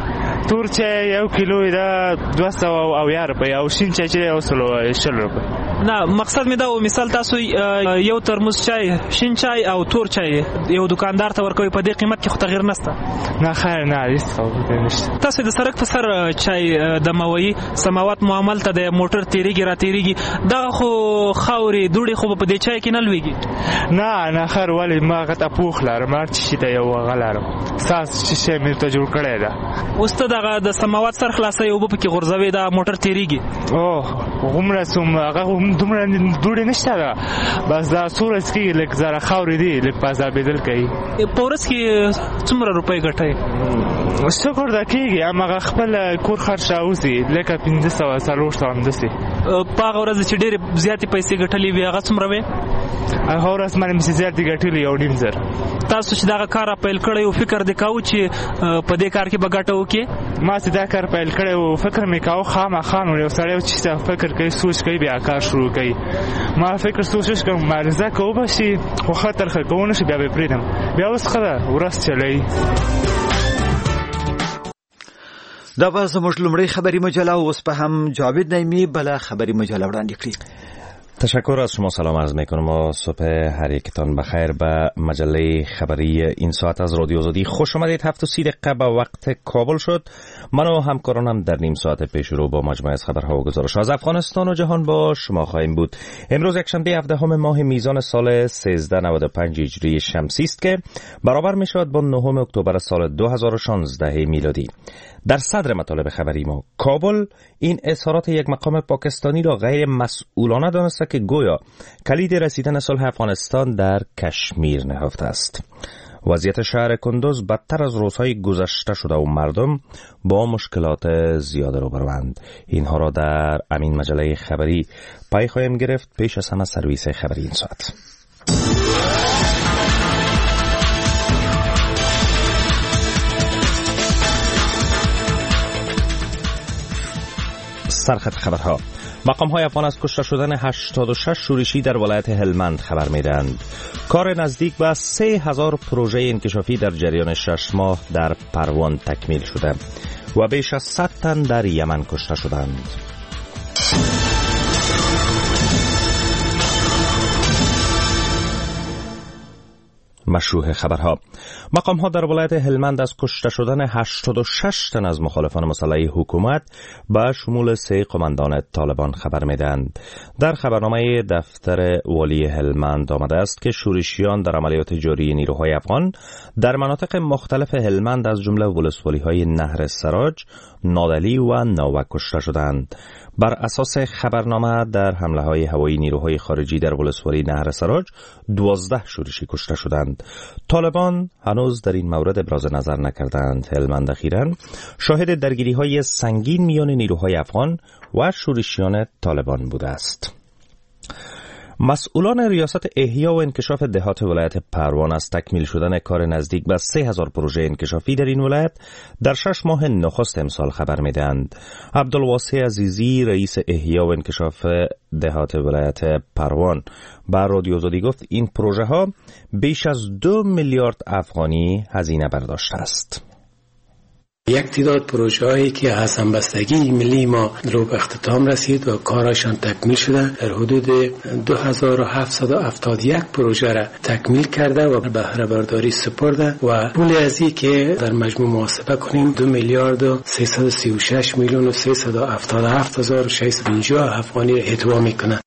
تور چای یو کیلو دا دوه سوه اویا روپۍ او شین چای چې یو سلو شل روپۍ. نه مقصد می دا و مثال تاسو یو ترموز چای شین چای او تور چای یو دکاندار ته ورکوي په دې قیمت کې خو تغیر نشته؟ نه خیر نه هیڅ خبره نشته. تاسو د سړک په سر چای د موي سماوات معامل ته د موټر تیریږي را تیریږي دا خو خاوري دوړي خو په دې چای کې نه لويږي؟ نه نه خیر ولی ما غته پوخ لرم هر چی ته یو غلارم ساس چې مې ته جوړ کړی دا اوس ته دغه د سماوات سر خلاصې او په کې غورځوي دا موټر تیریږي؟ اوه غومره سوم هغه دومره دوړي نشته دا بس دا سورس کې لک زره خاوري دی لک پازا بدل کوي. پورس کې څومره روپۍ ګټي؟ شکر دا کېږي هغه خپل کور خرچ اوسي لکه پنځه سوه څلور سوه همداسې. په هغه ورځ چې ډېرې زیاتې پیسې ګټلې وي هغه څومره وې؟ هغه ورځ مې مې زیاتې ګټلې یو نیم زر. تاسو چې دغه کار پیل کړی او فکر دې کاوه چې په دې کار کې به ګټه وکړي؟ ما چې دا کار پیل کړی او فکر مې کاوه خامخا نو یو سړی چې فکر کوي سوچ کوي بیا کار شروع کوي. ما فکر سوچ کوم معرضه کوو به شي خو خطر ښه کوونه شي بیا به پرېږدم بیا اوس ښه ده ورځ چلوي. دا به زموږ لومړی خبری مجله اوس به هم جاوید نعیمی بله خبری مجله وړاندې کړي. تشکر از شما سلام عرض میکنم و صبح هر یکتان بخیر به مجله خبری این ساعت از رادیو آزادی. خوش آمدید. هفت و سی دقیقه به وقت کابل شد. من و همکارانم در نیم ساعت پیش رو با مجموعه از خبرها و گزارش از افغانستان و جهان با شما خواهیم بود. امروز یکشنبه هفدهم ماه میزان سال سیزده نود و پنج هجری شمسی است که برابر می شود با نهم اکتبر سال دو هزار و شانزده میلادی. در صدر مطالب خبری ما کابل این اظهارات یک مقام پاکستانی را غیر مسئولانه دانسته که گویا کلید رسیدن صلح افغانستان در کشمیر نهفته است. وضعیت شهر کندوز بدتر از روزهای گذشته شده و مردم با مشکلات زیاد روبروند. اینها را در امین مجله خبری پای خواهیم گرفت. پیش از همه سرویس خبری این ساعت. سرخط خبرها. مقام های افغان از کشته شدن هشتاد و شش شورشی در ولایت هلمند خبر میدهند. کار نزدیک به سه هزار پروژه انکشافی در جریان شش ماه در پروان تکمیل شده و بیش از صد تن در یمن کشته شدند. مشروع خبرها. مقام ها در ولایت هلمند از کشته شدن هشتاد و شش تن از مخالفان مسلح حکومت به شمول سه قماندان طالبان خبر میدهند. در خبرنامه دفتر والی هلمند آمده است که شورشیان در عملیات جاری نیروهای افغان در مناطق مختلف هلمند از جمله ولسوالی های نهر سراج، نادلی و ناوک کشته شدند. بر اساس خبرنامه در حمله های هوایی نیروهای خارجی در ولسوالی نهر سراج دوازده شورشی کشته شدند. طالبان هنوز در این مورد ابراز نظر نکردند. هلمند اخیراً شاهد درگیری های سنگین میان نیروهای افغان و شورشیان طالبان بوده است. مسئولان ریاست احیا و انکشاف دهات ولایت پروان از تکمیل شدن کار نزدیک به سه هزار پروژه انکشافی در این ولایت در شش ماه نخست امسال خبر میدهند. عبدالواسع عزیزی رئیس احیا و انکشاف دهات ولایت پروان با رادیو آزادی گفت این پروژه ها بیش از دو میلیارد افغانی هزینه برداشته است. یک تعداد پروژه هایی که از همبستگی ملی ما رو به اختتام رسید و کارشان تکمیل شده در حدود دو هزار و هفتصد و هفتاد و یک پروژه را تکمیل کرده و بهره برداری سپرده و پول ارزی که در مجموع محاسبه کنیم دو میلیارد و سیصد و سی و شش میلیون و سیصد و هفتاد و هفت هزار و ششصد و پنجاه افغانی را احتوا میکنه.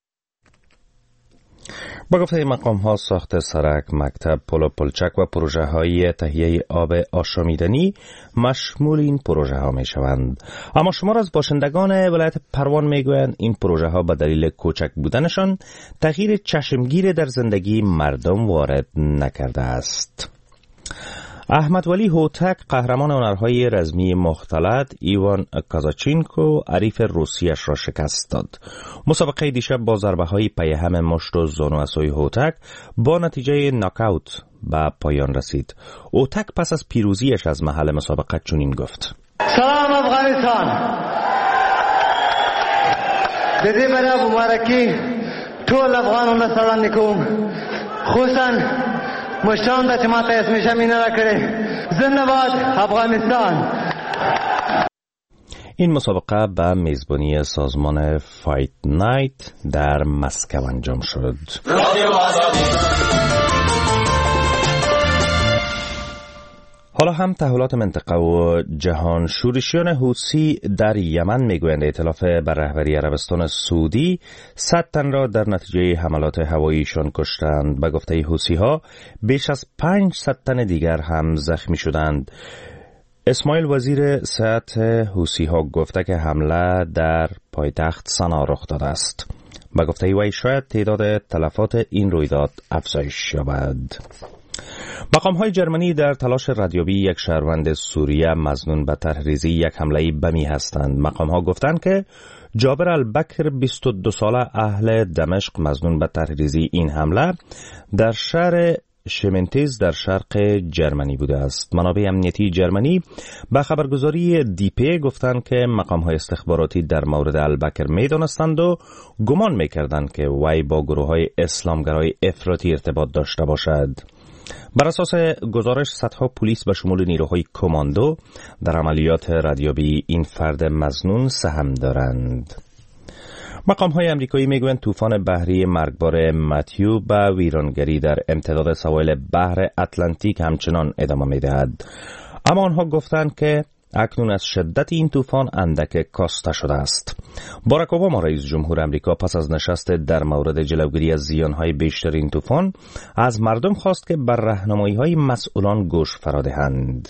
با گفته مقام ها ساخت سرک، مکتب، پل و پلچک و پروژه های تهیه آب آشامیدنی مشمول این پروژه ها می شوند. اما شمار از باشندگان ولایت پروان می گویند این پروژه ها به دلیل کوچک بودنشان تغییر چشمگیر در زندگی مردم وارد نکرده است. احمد ولی هوتک قهرمان هنرهای رزمی مختلط ایوان کازاچینکو حریف روسیش را شکست داد. مسابقه دیشب با ضربه های پیهم مشت و زانو عصای هوتک با نتیجه ناکاوت به پایان رسید. هوتک پس از پیروزیش از محل مسابقه چنین گفت: سلام افغانستان. د دې برابر مبارکي ټول افغانانو سلام نکوم، خصوصا مشران ته چې ماته اسمشه مینه راکړې. زنده باد افغانستان. این مسابقه به میزبانی سازمان فایت نایت در مسکو انجام شد. حالا هم تحولات منطقه و جهان. شورشیان حوثی در یمن میگویند ائتلاف بر رهبری عربستان سعودی صد تن را در نتیجه حملات هواییشان کشتند. به گفته حوثی ها بیش از پانصد تن دیگر هم زخمی شدند. اسماعیل وزیر صحت حوثی ها گفته که حمله در پایتخت سنا رخ داده است. به گفته وی شاید تعداد تلفات این رویداد افزایش یابد. مقام‌های جرمنی در تلاش ردیابی یک شهروند سوریه مظنون به طرحریزی یک حمله بمی هستند. مقام‌ها گفتند که جابر البکر بیست و دو ساله اهل دمشق مظنون به طرحریزی این حمله در شهر شمنتیز در شرق جرمنی بوده است. منابع امنیتی جرمنی به خبرگزاری دیپی گفتند که مقام‌های استخباراتی در مورد البکر می‌دانستند و گمان می‌کردند که وی با گروه‌های اسلامگرای افراطی ارتباط داشته باشد. بر اساس گزارش صدها پلیس به شمول نیروهای کماندو در عملیات ردیابی این فرد مظنون سهم دارند. مقام‌های آمریکایی میگویند طوفان بحری مرگبار متیو به ویرانگری در امتداد سواحل بحر اتلانتیک همچنان ادامه می‌دهد. اما آنها گفتند که اکنون از شدت این طوفان اندک کاسته شده است. باراک اوباما رئیس جمهور آمریکا پس از نشست در مورد جلوگیری از زیانهای بیشتر این طوفان از مردم خواست که بر راهنمایی‌های مسئولان گوش فرا دهند.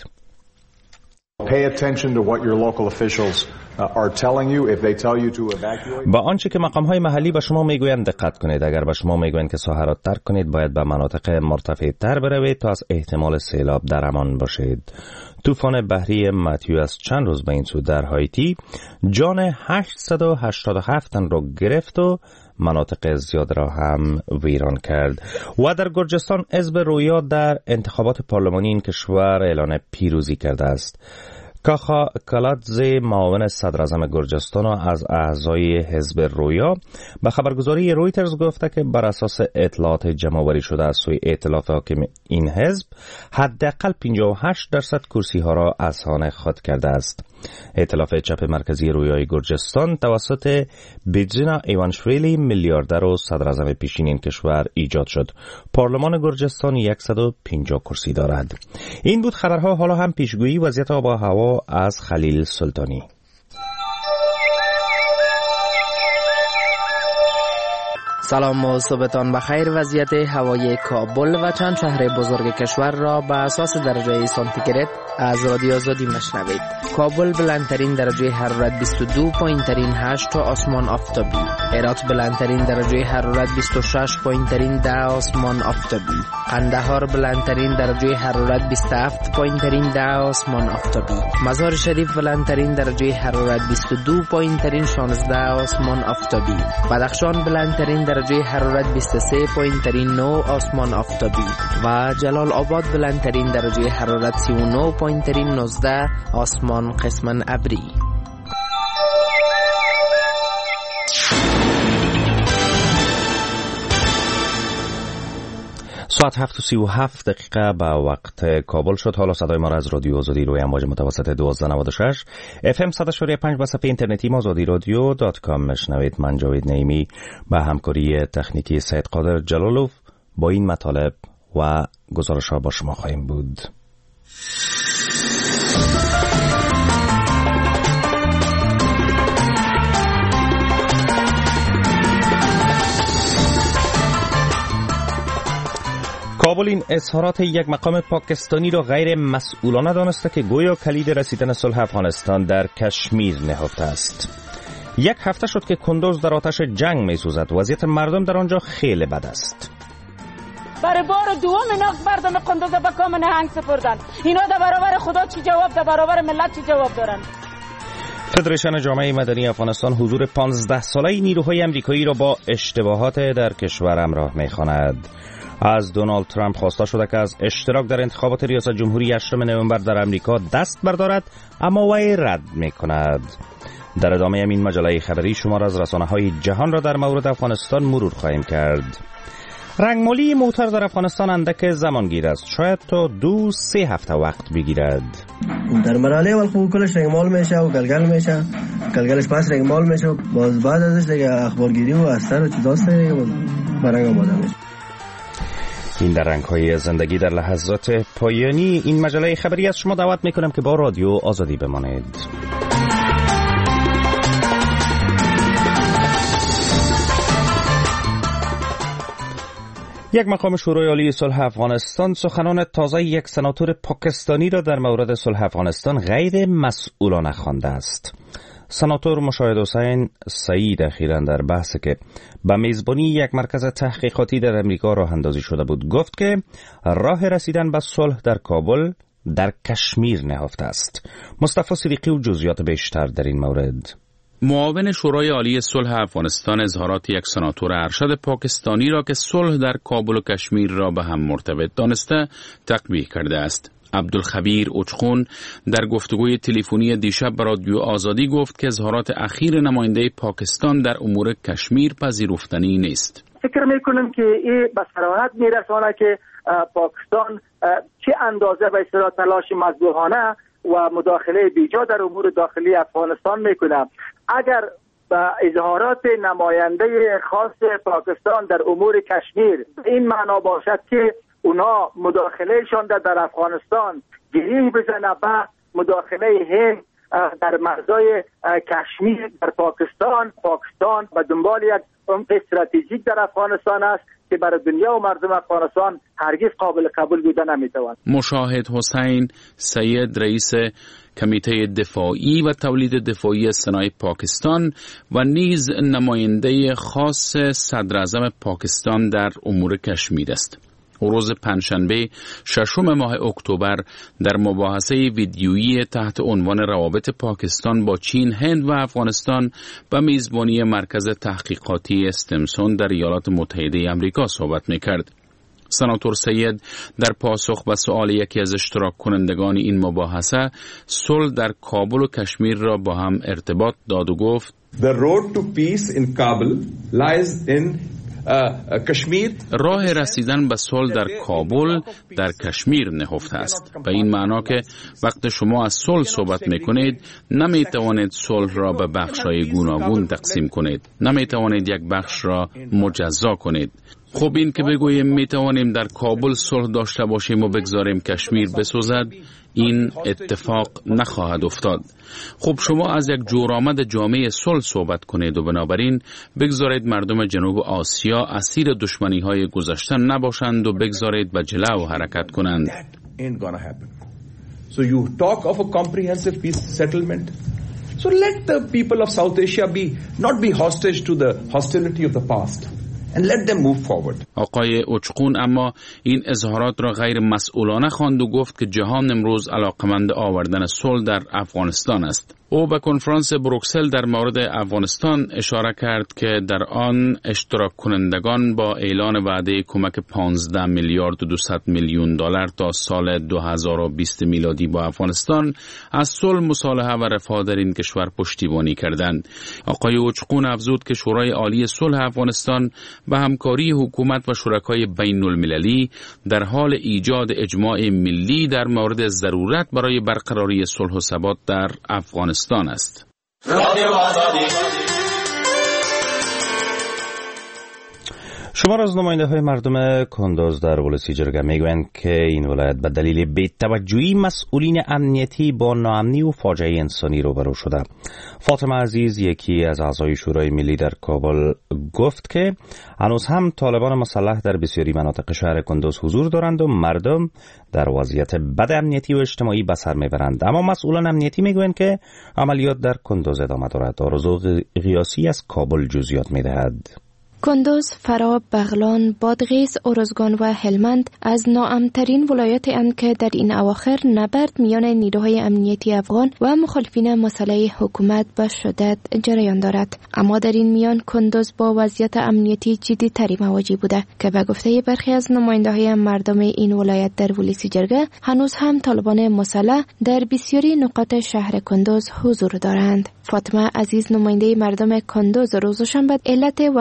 Pay attention to what your local officials are telling you. If they tell you to evacuate. با آنچه که مقام‌های محلی به شما میگویند دقت کنید. اگر به شما میگویند که ساحه را ترک کنید، باید به مناطق مرتفع‌تر بروید تا از احتمال سیلاب در امان باشید. طوفان بحری متیو از چند روز به این سو در هایتی جان هشتصد و هشتاد و هفت تن را گرفت و مناطق زیاد را هم ویران کرد. و در گرجستان حزب رویا در انتخابات پارلمانی این کشور اعلان پیروزی کرده است. کاخا کالادزه معاون صدراعظم گرجستان از اعضای حزب رویا به خبرگزاری رویترز گفته که بر اساس اطلاعات جمع‌آوری شده از سوی ائتلاف حاکم این حزب حداقل پنجاه و هشت درصد کرسی ها را از آن خود کرده است. ائتلاف چپ مرکزی رویای گرجستان توسط بیجینا ایوانشویلی میلیاردر و صدراعظم پیشین این کشور ایجاد شد. پارلمان گرجستان صد و پنجاه کرسی دارد. این بود خبرها. حالا هم پیشگویی وضعیت آب و هوا از خلیل سلطانی. سلام و صبحتان بخیر. وضعیت هوای کابل و چند شهر بزرگ کشور را به اساس درجه سانتیگراد از رادیو آزادی مشنوید. کابل بلندترین درجه حرارت بیست و دو پایین ترین هشت تا آسمان آفتابی. هرات بلندترین درجه حرارت بیست و شش پایین ترین ده آسمان آفتابی. قندهار بلندترین درجه حرارت بیست و هفت پایین ترین ده آسمان آفتابی. مزار شریف بلندترین درجه حرارت بیست و دو پایین ترین شانزده آسمان آفتابی. بدخشان بلندترین درجه حرارت بیست و سه پایین ترین نه آسمان آفتابی و جلال آباد بلندترین درجه حرارت سی و نه پایین ترین نوزده آسمان قسماً ابری. ساعت هفت و سی و هفت دقیقه به وقت کابل شد. حالا صدای ما را از رادیو آزادی روی امواج متوسط دوازده نود و شش اف ام صد و شش و پنج و صفحه اینترنتی ما آزادی رادیو دات کام مشنوید. من جاوید نعیمی به همکاری تکنیکی سید قادر جلالوف با این مطالب و گزارش ها با شما خواهیم بود. کابل این اظهارات یک مقام پاکستانی را غیر مسئولانه دانسته که گویا کلید رسیدن صلح افغانستان در کشمیر نهفته است. یک هفته شد که کندوز در آتش جنگ می سوزد. وضعیت مردم در آنجا خیلی بد است. برای بار دوم اینا مردم کندوز به کام نهنگ سپردن. اینا در برابر خدا چی جواب، در برابر ملت چی جواب دارن؟ فدراسیون جامعه مدنی افغانستان حضور پانزده ساله نیروهای آمریکایی را با اشتباهات در کشور همراه می‌خواند. از دونالد ترامپ خواسته شده که از اشتراک در انتخابات ریاست جمهوری هشتم نوامبر در امریکا دست بردارد، اما وی رد می‌کند. در ادامه این مجله خبری شمار از رسانه‌های جهان را در مورد افغانستان مرور خواهیم کرد. رنگمالی موتر در افغانستان اندک زمانگیر است، شاید تا دو سه هفته وقت بگیرد. در مرحله اول خوب کلش رنگمال میشه و گلگل میشه، گلگلش پس رنگمال میشه، باز بعد ازش دیگه اخبارگیری و اثر و چیزاست برنگ آماده میشه. این در رنگ‌های زندگی در لحظات پایانی این مجله خبری از شما دعوت میکنم که با رادیو آزادی بمانید. یک مقام شورای عالی صلح افغانستان سخنان تازه یک سناتور پاکستانی را در مورد صلح افغانستان غیر مسئولانه خوانده است. سناتور مشاهد حسین سعید اخیراً در بحثی که به میزبانی یک مرکز تحقیقاتی در امریکا راه اندازی شده بود گفت که راه رسیدن به صلح در کابل در کشمیر نهفته است. مصطفی صدیقی و جزئیات بیشتر در این مورد. معاون شورای عالی صلح افغانستان اظهارات یک سناتور ارشد پاکستانی را که صلح در کابل و کشمیر را به هم مرتبط دانسته تقبیح کرده است. عبدالخبیر اوچخون در گفتگوی تلفنی دیشب به رادیو آزادی گفت که اظهارات اخیر نماینده پاکستان در امور کشمیر پذیرفتنی نیست. فکر میکنم که این به صراحت میرسانه که پاکستان چه اندازه به اصطلاح تلاش مذبوحانه و مداخله بیجا در امور داخلی افغانستان میکنه. اگر به اظهارات نماینده خاص پاکستان در امور کشمیر این معنا باشد که اونا مداخلهشان در افغانستان گریه بزنه به مداخله هند در مرزهای کشمیر در پاکستان، پاکستان به دنبال یک عمق استراتژیک در افغانستان است که برای دنیا و مردم افغانستان هرگز قابل قبول بوده نمیتواند. مشاهد حسین سید رئیس کمیته دفاعی و تولید دفاعی سنای پاکستان و نیز نماینده خاص صدر اعظم پاکستان در امور کشمیر است. روز پنجشنبه ششم ماه اکتبر در مباحثه ویدیویی تحت عنوان روابط پاکستان با چین، هند و افغانستان به میزبانی مرکز تحقیقاتی استمسون در ایالات متحده آمریکا صحبت می‌کرد. سناتور سید در پاسخ به سؤال یکی از اشتراک کنندگان این مباحثه صلح در کابل و کشمیر را با هم ارتباط داد و گفت The road to peace in Kabul lies in کشمیر. راه رسیدن به صلح در کابل در کشمیر نهفته است. به این معنا که وقت شما از صلح صحبت میکنید نمی توانید صلح را به بخش‌های گوناگون تقسیم کنید. نمی توانید یک بخش را مجزا کنید. خب این که بگوییم می توانیم در کابل صلح داشته باشیم و بگذاریم کشمیر بسوزد، این اتفاق نخواهد افتاد. خب شما از یک جورآمد جامعه صلح صحبت کنید و بنابراین بگذارید مردم جنوب آسیا اسیر دشمنی‌های گذشته نباشند و بگذارید به جلو حرکت کنند. So you talk of a comprehensive peace settlement. So let the people of South Asia be not be hostage to the hostility of the past. And let them move forward. آقای اوچقون اما این اظهارات را غیر مسئولانه خواند و گفت که جهان امروز علاقمند آوردن صلح در افغانستان است. او به کنفرانس بروکسل در مورد افغانستان اشاره کرد که در آن اشتراک کنندگان با اعلان وعده کمک پانزده میلیارد و دویست میلیون دلار تا سال دو هزار و بیست میلادی با افغانستان از صلح، مصالحه و رفاه در این کشور پشتیبانی کردند. آقای اوچقون افزود که شورای عالی صلح افغانستان به همکاری حکومت و شرکای بین المللی در حال ایجاد اجماع ملی در مورد ضرورت برای برقراری صلح و ثبات در افغانستان است. شمار از نماینده های مردم کندوز در ولسی جرگه میگویند که این ولایت به دلیل بی‌توجهی مسئولین امنیتی با ناامنی و فاجعه انسانی روبرو شده. فاطمه عزیز، یکی از اعضای شورای ملی در کابل، گفت که هنوز هم طالبان مسلح در بسیاری مناطق شهر کندوز حضور دارند و مردم در وضعیت بد امنیتی و اجتماعی به سر میبرند. اما مسئولان امنیتی میگویند که عملیات در کندوز ادامه دارد. آرزو غیاسی از کابل جزئیات میدهد. کندوز، فراب، بغلان، بادغیس، ارزگان و هلمند از ناامن‌ترین ولایات اند که در این اواخر نبرد میان نیروهای امنیتی افغان و مخالفین مسلح حکومت به شدت جریان دارد. اما در این میان کندوز با وضعیت امنیتی جدی‌تری مواجه بوده که به گفته برخی از نماینده‌های مردم این ولایت در ولسی جرگه هنوز هم طالبان مسلح در بسیاری نقاط شهر کندوز حضور دارند. فاطمه عزیز، نماینده مردم کندوز، روز شنبه علت وخامت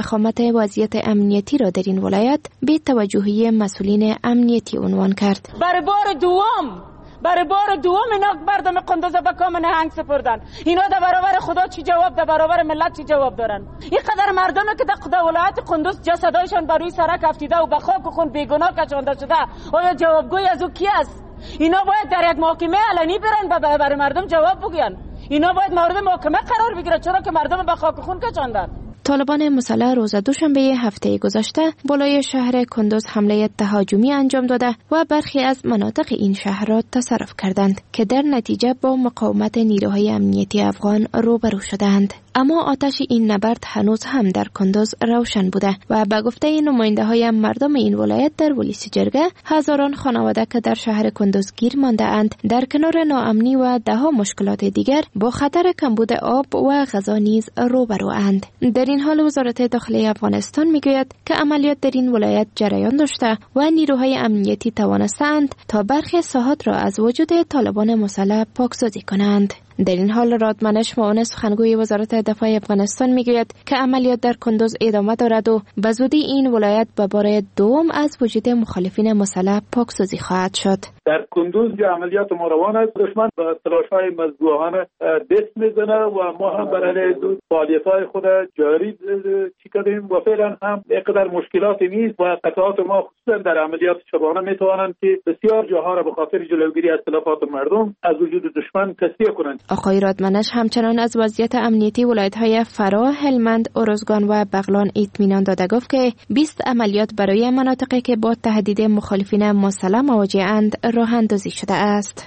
مسئله وضعیت امنیتی را در این ولایت بی توجهی مسئولین امنیتی عنوان کرد. برای بار دوم برای بار دوم اینا مردم قندوز به کام نهنگ سپردن. اینا در برابر خدا چی جواب، در برابر ملت چی جواب دارن؟ این قدر مردمی که در ولایت قندوز جسدایشان بر روی سرک افتیده و به خاک و خون بیگناه کشانده شده، آیا جوابگوی از او کی است؟ اینا باید در یک محکمه علنی برن و برای مردم جواب بگن. اینا باید مورد محکمه قرار بگیره، چرا که مردم به خاک و خون کشاندن. طالبان مسلح روز دوشنبه هفته گذشته بالای شهر کندوز حمله تهاجمی انجام داده و برخی از مناطق این شهر را تصرف کردند که در نتیجه با مقاومت نیروهای امنیتی افغان روبرو شدند. اما آتش این نبرد هنوز هم در کندوز روشن بوده و به گفته نماینده های مردم این ولایت در ولیس جرگه، هزاران خانواده که در شهر کندوز گیر مانده اند در کنار ناامنی و ده ها مشکلات دیگر با خطر کمبود آب و غذا نیز روبرو اند. در این حال وزارت داخلی افغانستان میگوید که عملیات در این ولایت جریان داشته و نیروهای امنیتی توانستند تا برخی ساحات را از وجود طالبان مسلح پاکسازی کنند. در این حال رادمنش معاون سخنگوی وزارت دفاع افغانستان میگوید که عملیات در کندوز ادامه دارد و به زودی این ولایت به بار دوم از وجود مخالفین مسلح پاکسازی خواهد شد. در کندوز که عملیات ما روان است، دشمن به تلاش‌های مذبوحانه دست میزنه و ما هم برای فعالیت‌های خود جاری چی کردیم و فعلا هم اینقدر مشکلاتی نیست و قطعات ما خصوصا در عملیات شبانه میتوانند که بسیار جاها را به خاطر جلوگیری از تلفات مردم از وجود دشمن تصفیه کنند. آقای رادمنش همچنان از وضعیت امنیتی ولایت‌های فرا، هلمند، ارزگان و بغلان اطمینان داده گفت که بیست عملیات برای مناطقی که با تهدید مخالفین مسلح مواجه‌اند راه اندازی شده است.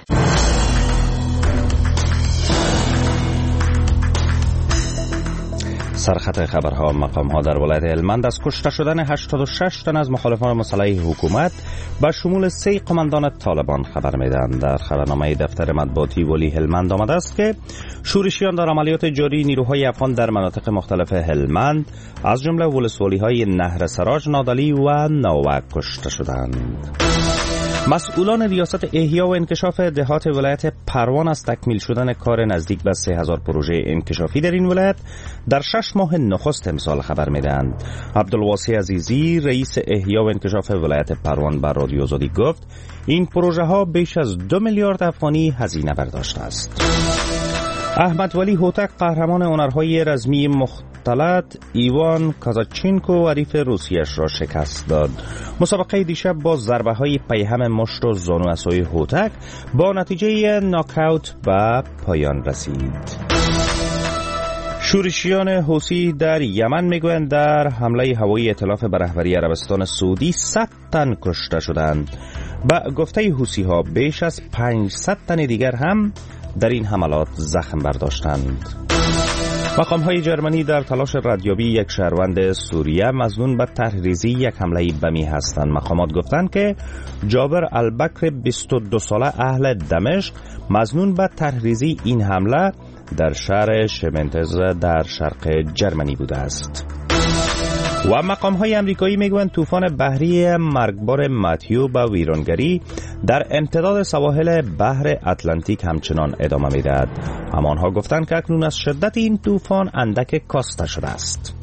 سرخط خبرها مقام ها در ولایت هلمند از کشته شدن هشتاد و شش تن از مخالفان مسلح حکومت به شمول سه قماندان طالبان خبر میدهند. در خبرنامه دفتر مطبوعاتی ولی هلمند آمده است که شورشیان در عملیات جاری نیروهای افغان در مناطق مختلف هلمند از جمله ولسوالی های نهر سراج، نادلی و ناوک کشته شدند. مسئولان ریاست احیا و انکشاف دهات ولایت پروان از تکمیل شدن کار نزدیک به سه هزار پروژه انکشافی در این ولایت در شش ماه نخست امسال خبر میدهند. عبدالواسی عزیزی رئیس احیا و انکشاف ولایت پروان بر رادیو آزادی گفت این پروژه ها بیش از دو میلیارد افغانی هزینه برداشته است. احمد ولی هوتک قهرمان هنرهای رزمی مختلط ایوان کازاچینکو و حریف روسیش را شکست داد. مسابقه دیشب با ضربه های پیهم مشت و زانو عصای هوتک با نتیجه ناکاوت به پایان رسید. شورشیان حوثی در یمن میگویند در حمله هوایی ائتلاف به رهبری عربستان سعودی صد تن کشته شدند. با گفته حوثی ها بیش از پانصد تن دیگر هم در این حملات زخم برداشتند. مقام های جرمنی در تلاش ردیابی یک شهروند سوریه مظنون به طرحریزی یک حمله بمی هستند. مقامات گفتند که جابر البکر بیست و دو ساله اهل دمشق مظنون به طرحریزی این حمله در شهر شمنتز در شرق جرمنی بوده است. و مقام های امریکایی میگویند طوفان بحری مرگبار ماتیو با ویرانگری در امتداد سواحل بحر اتلانتیک همچنان ادامه میدهد. اما آنها گفتند که اکنون از شدت این طوفان اندک کاسته شده است.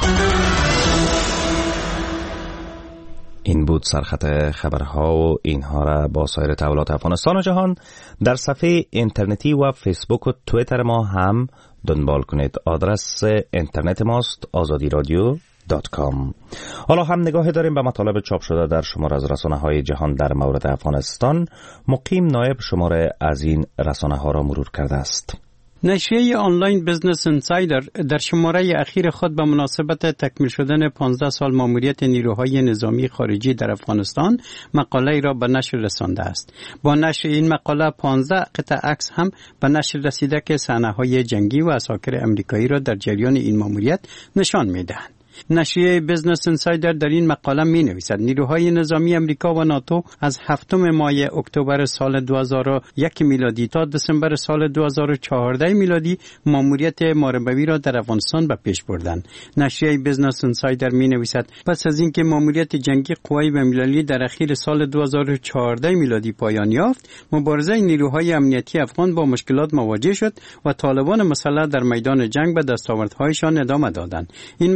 این بود سرخط خبرها و اینها را با سایر تحولات افغانستان و جهان در صفحه اینترنتی و فیسبوک و تویتر ما هم دنبال کنید. آدرس اینترنت ماست آزادی رادیو دات کام. حالا هم نگاه داریم به مطالب چاپ شده در شمار از رسانه های جهان در مورد افغانستان. مقیم نایب شماره از این رسانه ها را مرور کرده است. نشریه آنلاین بزنس انسایدر در شماره اخیر خود به مناسبت تکمیل شدن پانزده سال ماموریت نیروهای نظامی خارجی در افغانستان مقاله را به نشر رسانده است. با نشر این مقاله پانزده قطعه عکس هم به نشر رسیده که صحنه‌های جنگی و عساکر امریکایی را در جریان این ماموریت نشان می‌دهند. نشریه بزنس انسایدر در این مقاله می نویسد نیروهای نظامی امریکا و ناتو از هفتم ماه اکتبر سال دو هزار و یک میلادی تا دسامبر سال دو هزار و چهارده میلادی ماموریت محاربوی را در افغانستان به پیش بردند. نشریه بزنس انسایدر می نویسد پس از اینکه ماموریت جنگی قوای بین‌المللی در اخیر سال دو هزار و چهارده میلادی پایان یافت، مبارزه نیروهای امنیتی افغان با مشکلات مواجه شد و طالبان مسلح در میدان جنگ به دستاوردهایشان ادامه دادند. این مسئله با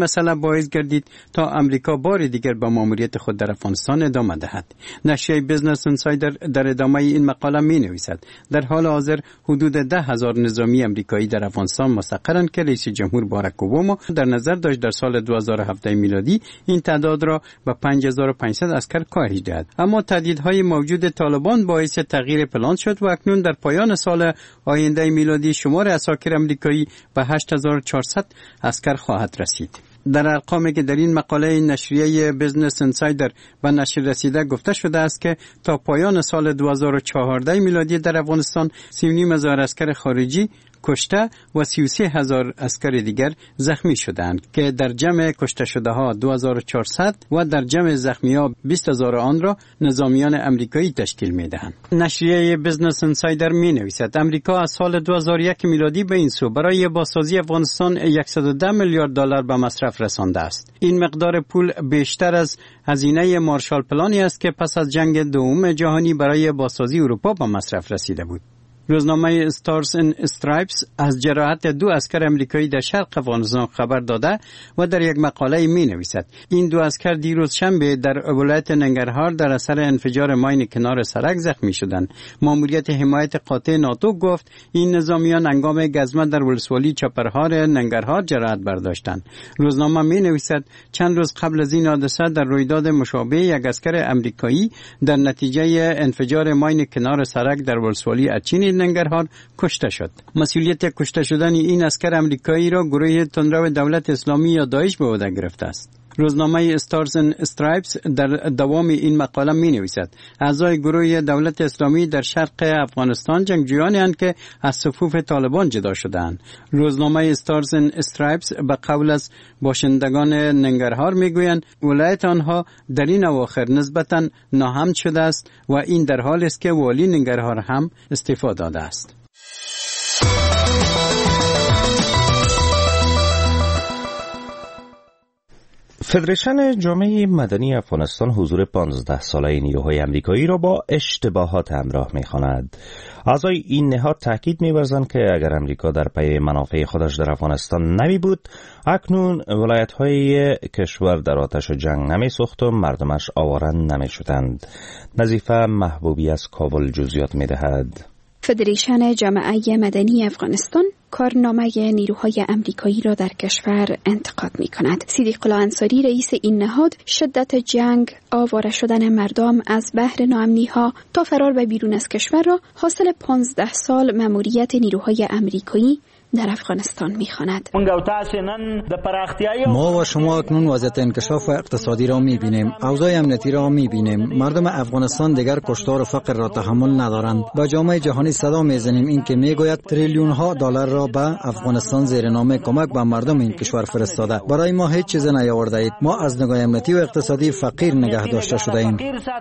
باعث گردید تا امریکا بار دیگر به ماموریت خود در افغانستان ادامه دهد. نشریه بیزنس انسایدر در ادامه این مقاله می نویسد در حال حاضر حدود ده هزار نظامی امریکایی در افغانستان مستقرند که رئیس جمهور باراک اوباما در نظر داشت در سال دو هزار و هفده میلادی این تعداد را به پنج هزار و پانصد عسکر کاهش دهد. اما تهدیدهای موجود طالبان باعث تغییر پلان شد و اکنون در پایان سال آینده میلادی شمار عساکر امریکایی به هشت هزار و چهارصد عسکر خواهد رسید. در ارقامی که در این مقاله نشریه بیزنس انسایدر به نشر رسیده گفته شده است که تا پایان سال دو هزار و چهارده میلادی در افغانستان سی و نیم هزار عسکر خارجی کشته و سی و سه هزار عسکر دیگر زخمی شدند که در جمع کشته شده ها دو هزار و چهارصد و در جمع زخمی ها بیست هزار آن را نظامیان امریکایی تشکیل می دهند. نشریه بیزنس انسایدر می نویسد امریکا از سال دو هزار و یک میلادی به این سو برای بازسازی افغانستان صد و ده میلیارد دلار به مصرف رسانده است. این مقدار پول بیشتر از هزینه مارشال پلانی است که پس از جنگ دوم جهانی برای بازسازی اروپا به مصرف رسیده بود. روزنامه استارز ان استرایپس از جراحت دو عسکر امریکایی در شرق افغانستان خبر داده و در یک مقاله می نویسد این دو عسکر دیروز شنبه در ولایت ننگرهار در اثر انفجار ماین کنار سرک زخمی شدند. ماموریت حمایت قاطع ناتو گفت این نظامیان هنگام گزمه در ولسوالی چپرهار ننگرهار جراحت برداشتند. روزنامه می نویسد چند روز قبل از این حادثه در رویداد مشابه یک عسکر امریکایی در نتیجه انفجار ماین کنار سرک در ولسوالی اچین ننگرهار کشته شد. مسئولیت کشته شدن این عسکر امریکایی را گروه تندرو دولت اسلامی یا داعش به عهده گرفته است. روزنامه استارز ان استرایپس در دوام این مقاله می نویسد اعضای گروه دولت اسلامی در شرق افغانستان جنگجویانی اند که از صفوف طالبان جدا شدند. روزنامه استارز ان استرایپس به قول از باشندگان ننگرهار می گویند ولایت آنها در این اواخر نسبتاً ناامن شده است و این در حالی است که والی ننگرهار هم استعفا داده است. فدریشن جامعه مدنی افغانستان حضور پانزده ساله نیروهای امریکایی را با اشتباهات همراه می‌خواند. اعضای این نهاد تاکید می‌ورزند که اگر امریکا در پی منافع خودش در افغانستان نمی بود، اکنون ولایت‌های کشور در آتش جنگ نمی‌سوخت و مردمش آواره نمی‌شدند. نظیفه محبوبی از کابل جزئیات می‌دهد. فدریشن جامعه مدنی افغانستان کارنامه نیروهای امریکایی را در کشور انتقاد می کند. صدیق الله انصاری رئیس این نهاد شدت جنگ، آواره شدن مردم از بحر ناامنی ها تا فرار به بیرون از کشور را حاصل پانزده سال مأموریت نیروهای امریکایی در افغانستان می‌خواند. ما و شما اکنون وضعیت انکشاف اقتصادی را می‌بینیم، اوضاع امنیتی را می‌بینیم. مردم افغانستان دیگر کشتار و فقر را تحمل ندارند. با جامعه جهانی صدا می‌زنیم این که می‌گوید تریلیون ها دلار را به افغانستان زیر نام کمک به مردم این کشور فرستاده. برای ما هیچ چیز نیاورده اید. ما از نگاه امنیتی و اقتصادی فقیر نگه داشته شده ایم.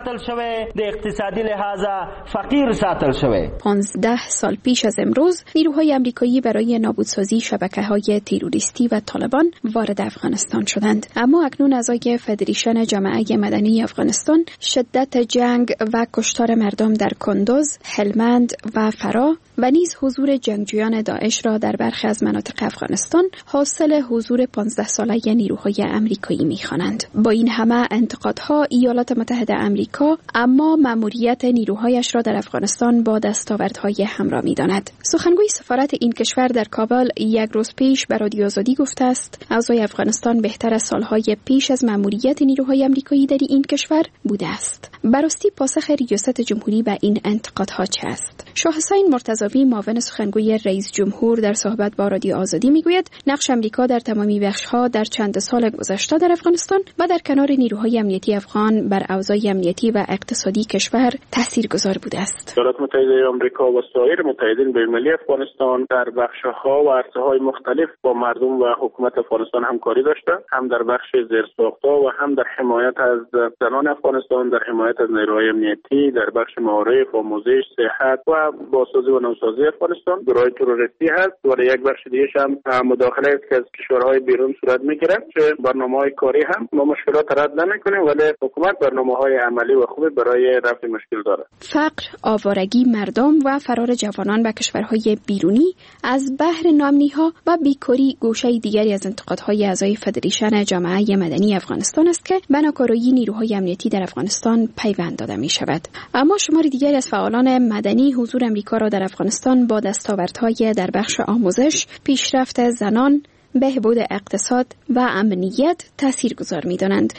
پانزده سال پیش از امروز نیروهای امریکایی برای نابودسازی شبکه‌های تروریستی و طالبان وارد افغانستان شدند. اما اکنون اعضای فدریشن جامعه مدنی افغانستان شدت جنگ و کشتار مردم در کندوز، هلمند و فرا و نیز حضور جنگجویان داعش را در برخی از مناطق افغانستان حاصل حضور پانزده ساله نیروهای امریکایی می‌خوانند. با این همه انتقادها ایالات متحده آمریکا اما مأموریت نیروهایش را در افغانستان با دستاوردهای همراه می‌داند. سخنگوی سفارت این کشور در کابل یک روز پیش به رادیو آزادی گفته است اوضاع افغانستان بهتر از سالهای پیش از مأموریت نیروهای آمریکایی در این کشور بوده است. براستی پاسخ ریاست جمهوری به این انتقادها چه است؟ شاه حسین مرتضوی معاون سخنگوی رئیس جمهور در صحبت با رادیو آزادی میگوید نقش آمریکا در تمامی بخش‌ها در چند سال گذشته در افغانستان و در کنار نیروهای امنیتی افغان بر اوضاع امنیتی و اقتصادی کشور تاثیرگذار بوده است. ایالات متحده آمریکا و سایر متحدین بین‌المللی افغانستان در بخش‌ها و عرصه‌های مختلف با مردم و حکومت افغانستان همکاری داشته، هم در بخش زیرساخت‌ها و هم در حمایت از زنان افغانستان، در حمایت از نیروهای امنیتی، در بخش معارف، آموزش، صحت و بازسازی و سازی افغانستان گروه تروریستی هست، ولی یک بخش دیگه هم مداخله است که از کشورهای بیرون صورت میگیره. چه برنامه‌های کاری هم ما مشکلات رد نمی‌کنیم، ولی حکومت برنامه‌های عملی و خوبی برای رفع مشکل داره. فقر، آوارگی مردم و فرار جوانان به کشورهای بیرونی از بحر ناامنی‌ها و بیکاری گوشه دیگری از انتقادهای اعضای فدریشن جامعه مدنی افغانستان است که به ناکارایی نیروهای امنیتی در افغانستان پیوند داده می‌شود. اما شمار دیگری از فعالان مدنی حضور امریکا را در افغانستان با دستاوردهای در بخش آموزش، پیشرفت زنان، بهبود اقتصاد و امنیت تاثیرگذار می‌دانند.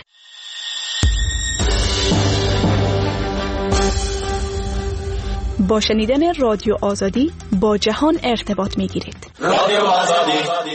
با شنیدن رادیو آزادی با جهان ارتباط می‌گیرید. رادیو آزادی.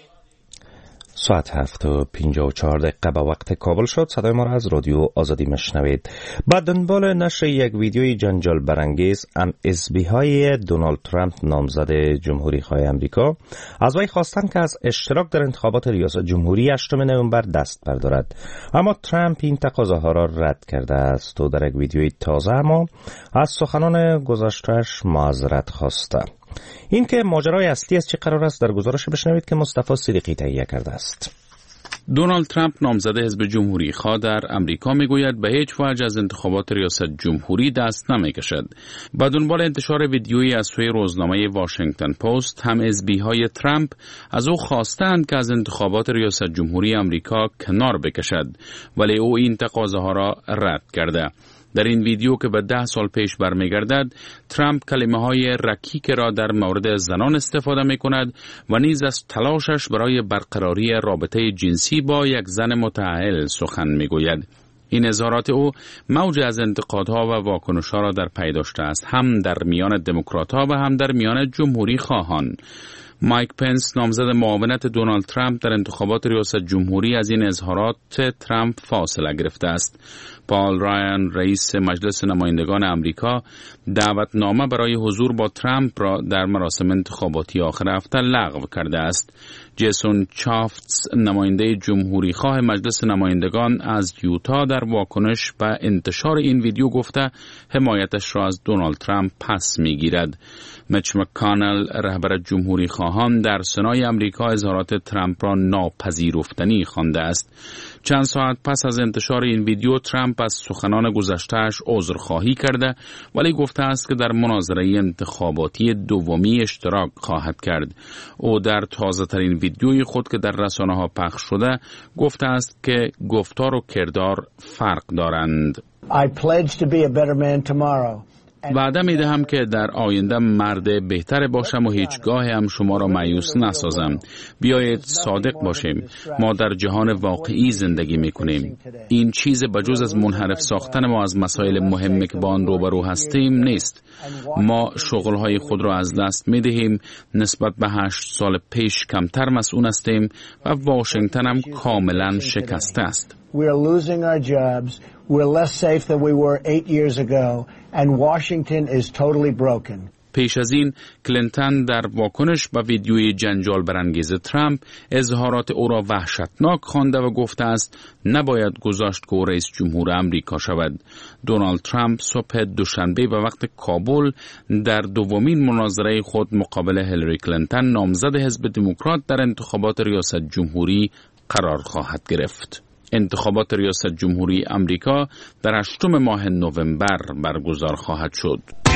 ساعت هفت و پنجاه و چهار دقیقه به وقت کابل شد. صدای ما را از رادیو آزادی مشنوید. با دنبال نشر یک ویدیوی جنجال برانگیز، ام اس بی های دونالد ترامپ نامزد جمهوری خواه امریکا از وی خواستند که از اشتراک در انتخابات ریاست جمهوری هشتم نوامبر دست بردارد، اما ترامپ این تقاضاها را رد کرده است و در یک ویدیوی تازه اما از سخنان گذشته‌اش معذرت خواسته. این که ماجرای اصلی از چه قرار است در گزارش بشنوید که مصطفی صدیقی تهیه کرده است. دونالد ترامپ نامزد حزب جمهوری خواه در امریکا میگوید به هیچ وجه از انتخابات ریاست جمهوری دست نمیکشد. با دنبال انتشار ویدیویی از سوی روزنامه واشنگتن پست، هم حزبی های ترامپ از او خواستند که از انتخابات ریاست جمهوری امریکا کنار بکشد، ولی او این تقاضاها را رد کرده. در این ویدیو که به ده سال پیش برمیگردد، ترامپ کلمه های رکیک را در مورد زنان استفاده می کند و نیز از تلاشش برای برقراری رابطه جنسی با یک زن متأهل سخن می گوید. این اظهارات او موج از انتقادها و واکنشها را در پی داشته است، هم در میان دموکرات‌ها و هم در میان جمهوری خواهان. مایک پنس، نامزد معاونت دونالد ترامپ در انتخابات ریاست جمهوری، از این اظهارات ترامپ فاصله گرفته است. پال رایان، رئیس مجلس نمایندگان امریکا، دعوتنامه برای حضور با ترامپ را در مراسم انتخاباتی آخر هفته لغو کرده است. جیسون چافتس، نماینده جمهوری خواه مجلس نمایندگان از یوتا، در واکنش به انتشار این ویدیو گفته حمایتش را از دونالد ترامپ پس میگیرد. میچ مکانل، رهبر جمهوری خواهان، در سنای امریکا اظهارات ترامپ را ناپذیرفتنی خوانده است. چند ساعت پس از انتشار این ویدیو، ترامپ از سخنان گذشته‌اش عذرخواهی کرده، ولی گفته است که در مناظره انتخاباتی دومی اشتراک خواهد کرد. او در تازه ترین ویدیوی خود که در رسانه ها پخش شده گفته است که گفتار و کردار فرق دارند. I pledge to be a better man tomorrow. وعده می دهم که در آینده مرد بهتر باشم و هیچگاه هم شما را مایوس نسازم. بیایید صادق باشیم. ما در جهان واقعی زندگی می کنیم. این چیز بجز از منحرف ساختن ما از مسائل مهمی که با آن روبرو هستیم نیست. ما شغلهای خود را از دست می دهیم. نسبت به هشت سال پیش کمتر مسئول هستیم و واشنگتن هم کاملا شکسته است. We are losing our jobs. We're less safe than we were eight years ago. And Washington is totally broken. پیش از این کلینتون در واکنش به ویدیوی جنجال برانگیز ترامپ اظهارات او را وحشتناک خوانده و گفته است نباید گذاشت که او رئیس جمهور امریکا شود. دونالد ترامپ صبح دوشنبه به وقت کابل در دومین مناظره خود مقابل هیلاری کلینتون، نامزد حزب دموکرات، در انتخابات ریاست جمهوری قرار خواهد گرفت. انتخابات ریاست جمهوری امریکا در هشتم ماه نوامبر برگزار خواهد شد.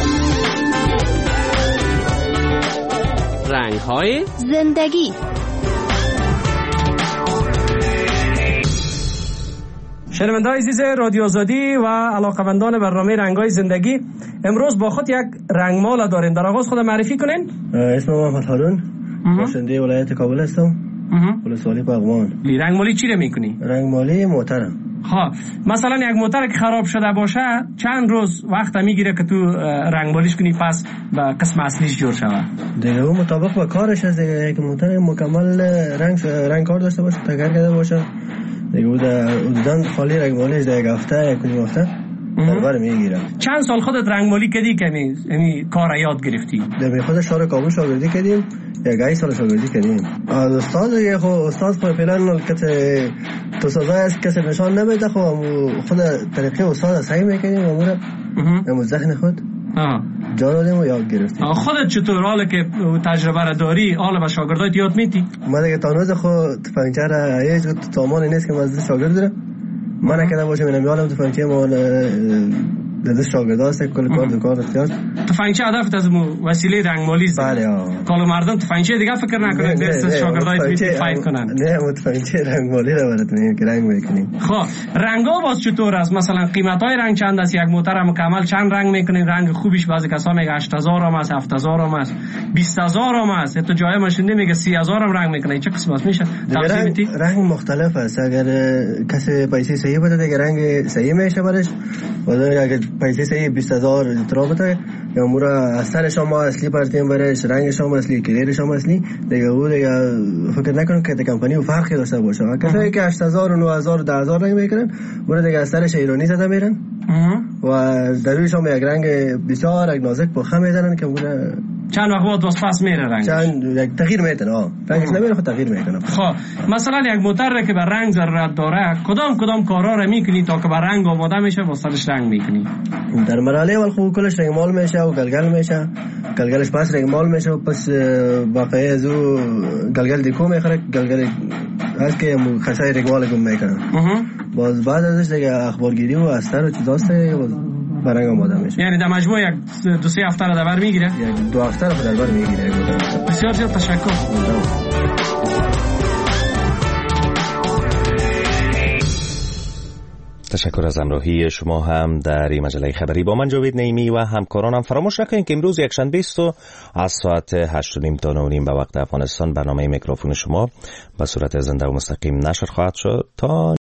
رنگ‌های زندگی. شنونده‌های عزیز رادیو آزادی و علاقه‌مندان برنامه رنگ‌های زندگی، امروز با خود یک رنگمال داریم. در آغاز خود معرفی کنین. اسمم محمد هارون، باشنده ولایت کابل هستم. ولسوالی باغبان. رنگمالی چی رو میکنی؟ رنگمالی موترم. ها، مثلا یک موتر که خراب شده باشه چند روز وقت میگیره که تو رنگمالیش کنی پس به قسم اصلیش جور شود؟ دیگه اون مطابق با کارش هست دیگه، که موتر مکمل رنگ رنگ کار داشته باشه، تکر کرده باشه دیگه، بود حدوداً خالی رنگمالیش در یک هفته یک نیم هفته درباره میگیره. چند سال خودت رنگمالی کردی که یعنی کار یاد گرفتی؟ در خود شهر کابل شاگردی کردیم، یک ای سال شاگردی کردیم. از استاد دیگه، خب استاد خود فعلا که تو سازای است کسی نشان نمیده، خب خود طریقه استاد سعی میکنیم امور امو ذهن خود. آه جا دادیم و یاد گرفتیم. خودت چطور حالا که تجربه را داری حالا به شاگردات یاد میدی؟ من دیگه تانوز خود تفنگچه را هیچ سامانی نیست که من شاگرد دارم. من نکرده باشم اینم یادم تفنگچه ما دست شاگرد هست کل کار دو کار اختیار. تفنگچه هدفت از وسیله رنگمالی است. بله ها. کالو مردم تفنگچه دیگه فکر نکنن دست شاگردای میتونن فایت کنن. نه ما تفنگچه رنگمالی را براتون که رنگ میکنیم. خب رنگا باز چطور است؟ مثلا قیمت های رنگ چند است؟ یک موتر مکمل چند رنگ میکنین؟ رنگ خوبیش بعضی کسا میگه هشت هزار هم است، هفت هزار هم است، بیست هزار هم است. تو جای ماشین میگه سی هزار هم رنگ میکنه. چه قسم است میشه؟ توضیح میدی؟ رنگ مختلف است. اگر کسی پیسه صحیح بده دیگه رنگ صحیح میشه برش. و اگر پیسه صحیح بیست هزار اطلاع بده یا مورا اثر شما اصلی پرتیم برش، رنگ شما اصلی، کلیر شما اصلی دیگه او دیگه فکر نکنم که کمپانی و فرقی داشته باشه. کسایی که هشت هزار و نه هزار و ده هزار رنگ میکنن مورا دیگه اثرش ایرانی زده میرن و در روی شما یک رنگ بسیار یک نازک پخه میزنن که مورا چند وقت بعد باز پس میره رنگش، چند یک تغییر میکنه. ها رنگش نمیره خود تغییر میکنه. خب مثلا یک موتر که به رنگ ضرورت داره کدام کدام کارا رو میکنی تا که به رنگ آماده میشه و سرش رنگ میکنی؟ در مرحله اول خوب کلش رنگمال میشه و گلگل میشه، گلگلش پس رنگمال میشه و پس باقی از او گلگل دیکو میخوره، گلگل هست که خرسای رنگمال گم میکنه. باز بعد ازش دیگه اخبارگیری و استر و چیزاست برنگ آماده میشه. یعنی در مجموع یک دو سه هفته رو در بر میگیره؟ یک دو هفته رو در بر میگیره. بسیار زیاد تشکر. تشکر از همراهی شما هم در این مجله خبری با من جاوید نعیمی و همکارانم. فراموش نکنید که امروز یکشنبه است و از ساعت هشت و نیم تا نه و نیم به وقت افغانستان برنامه میکروفون شما به صورت زنده و مستقیم نشر خواهد شد. تا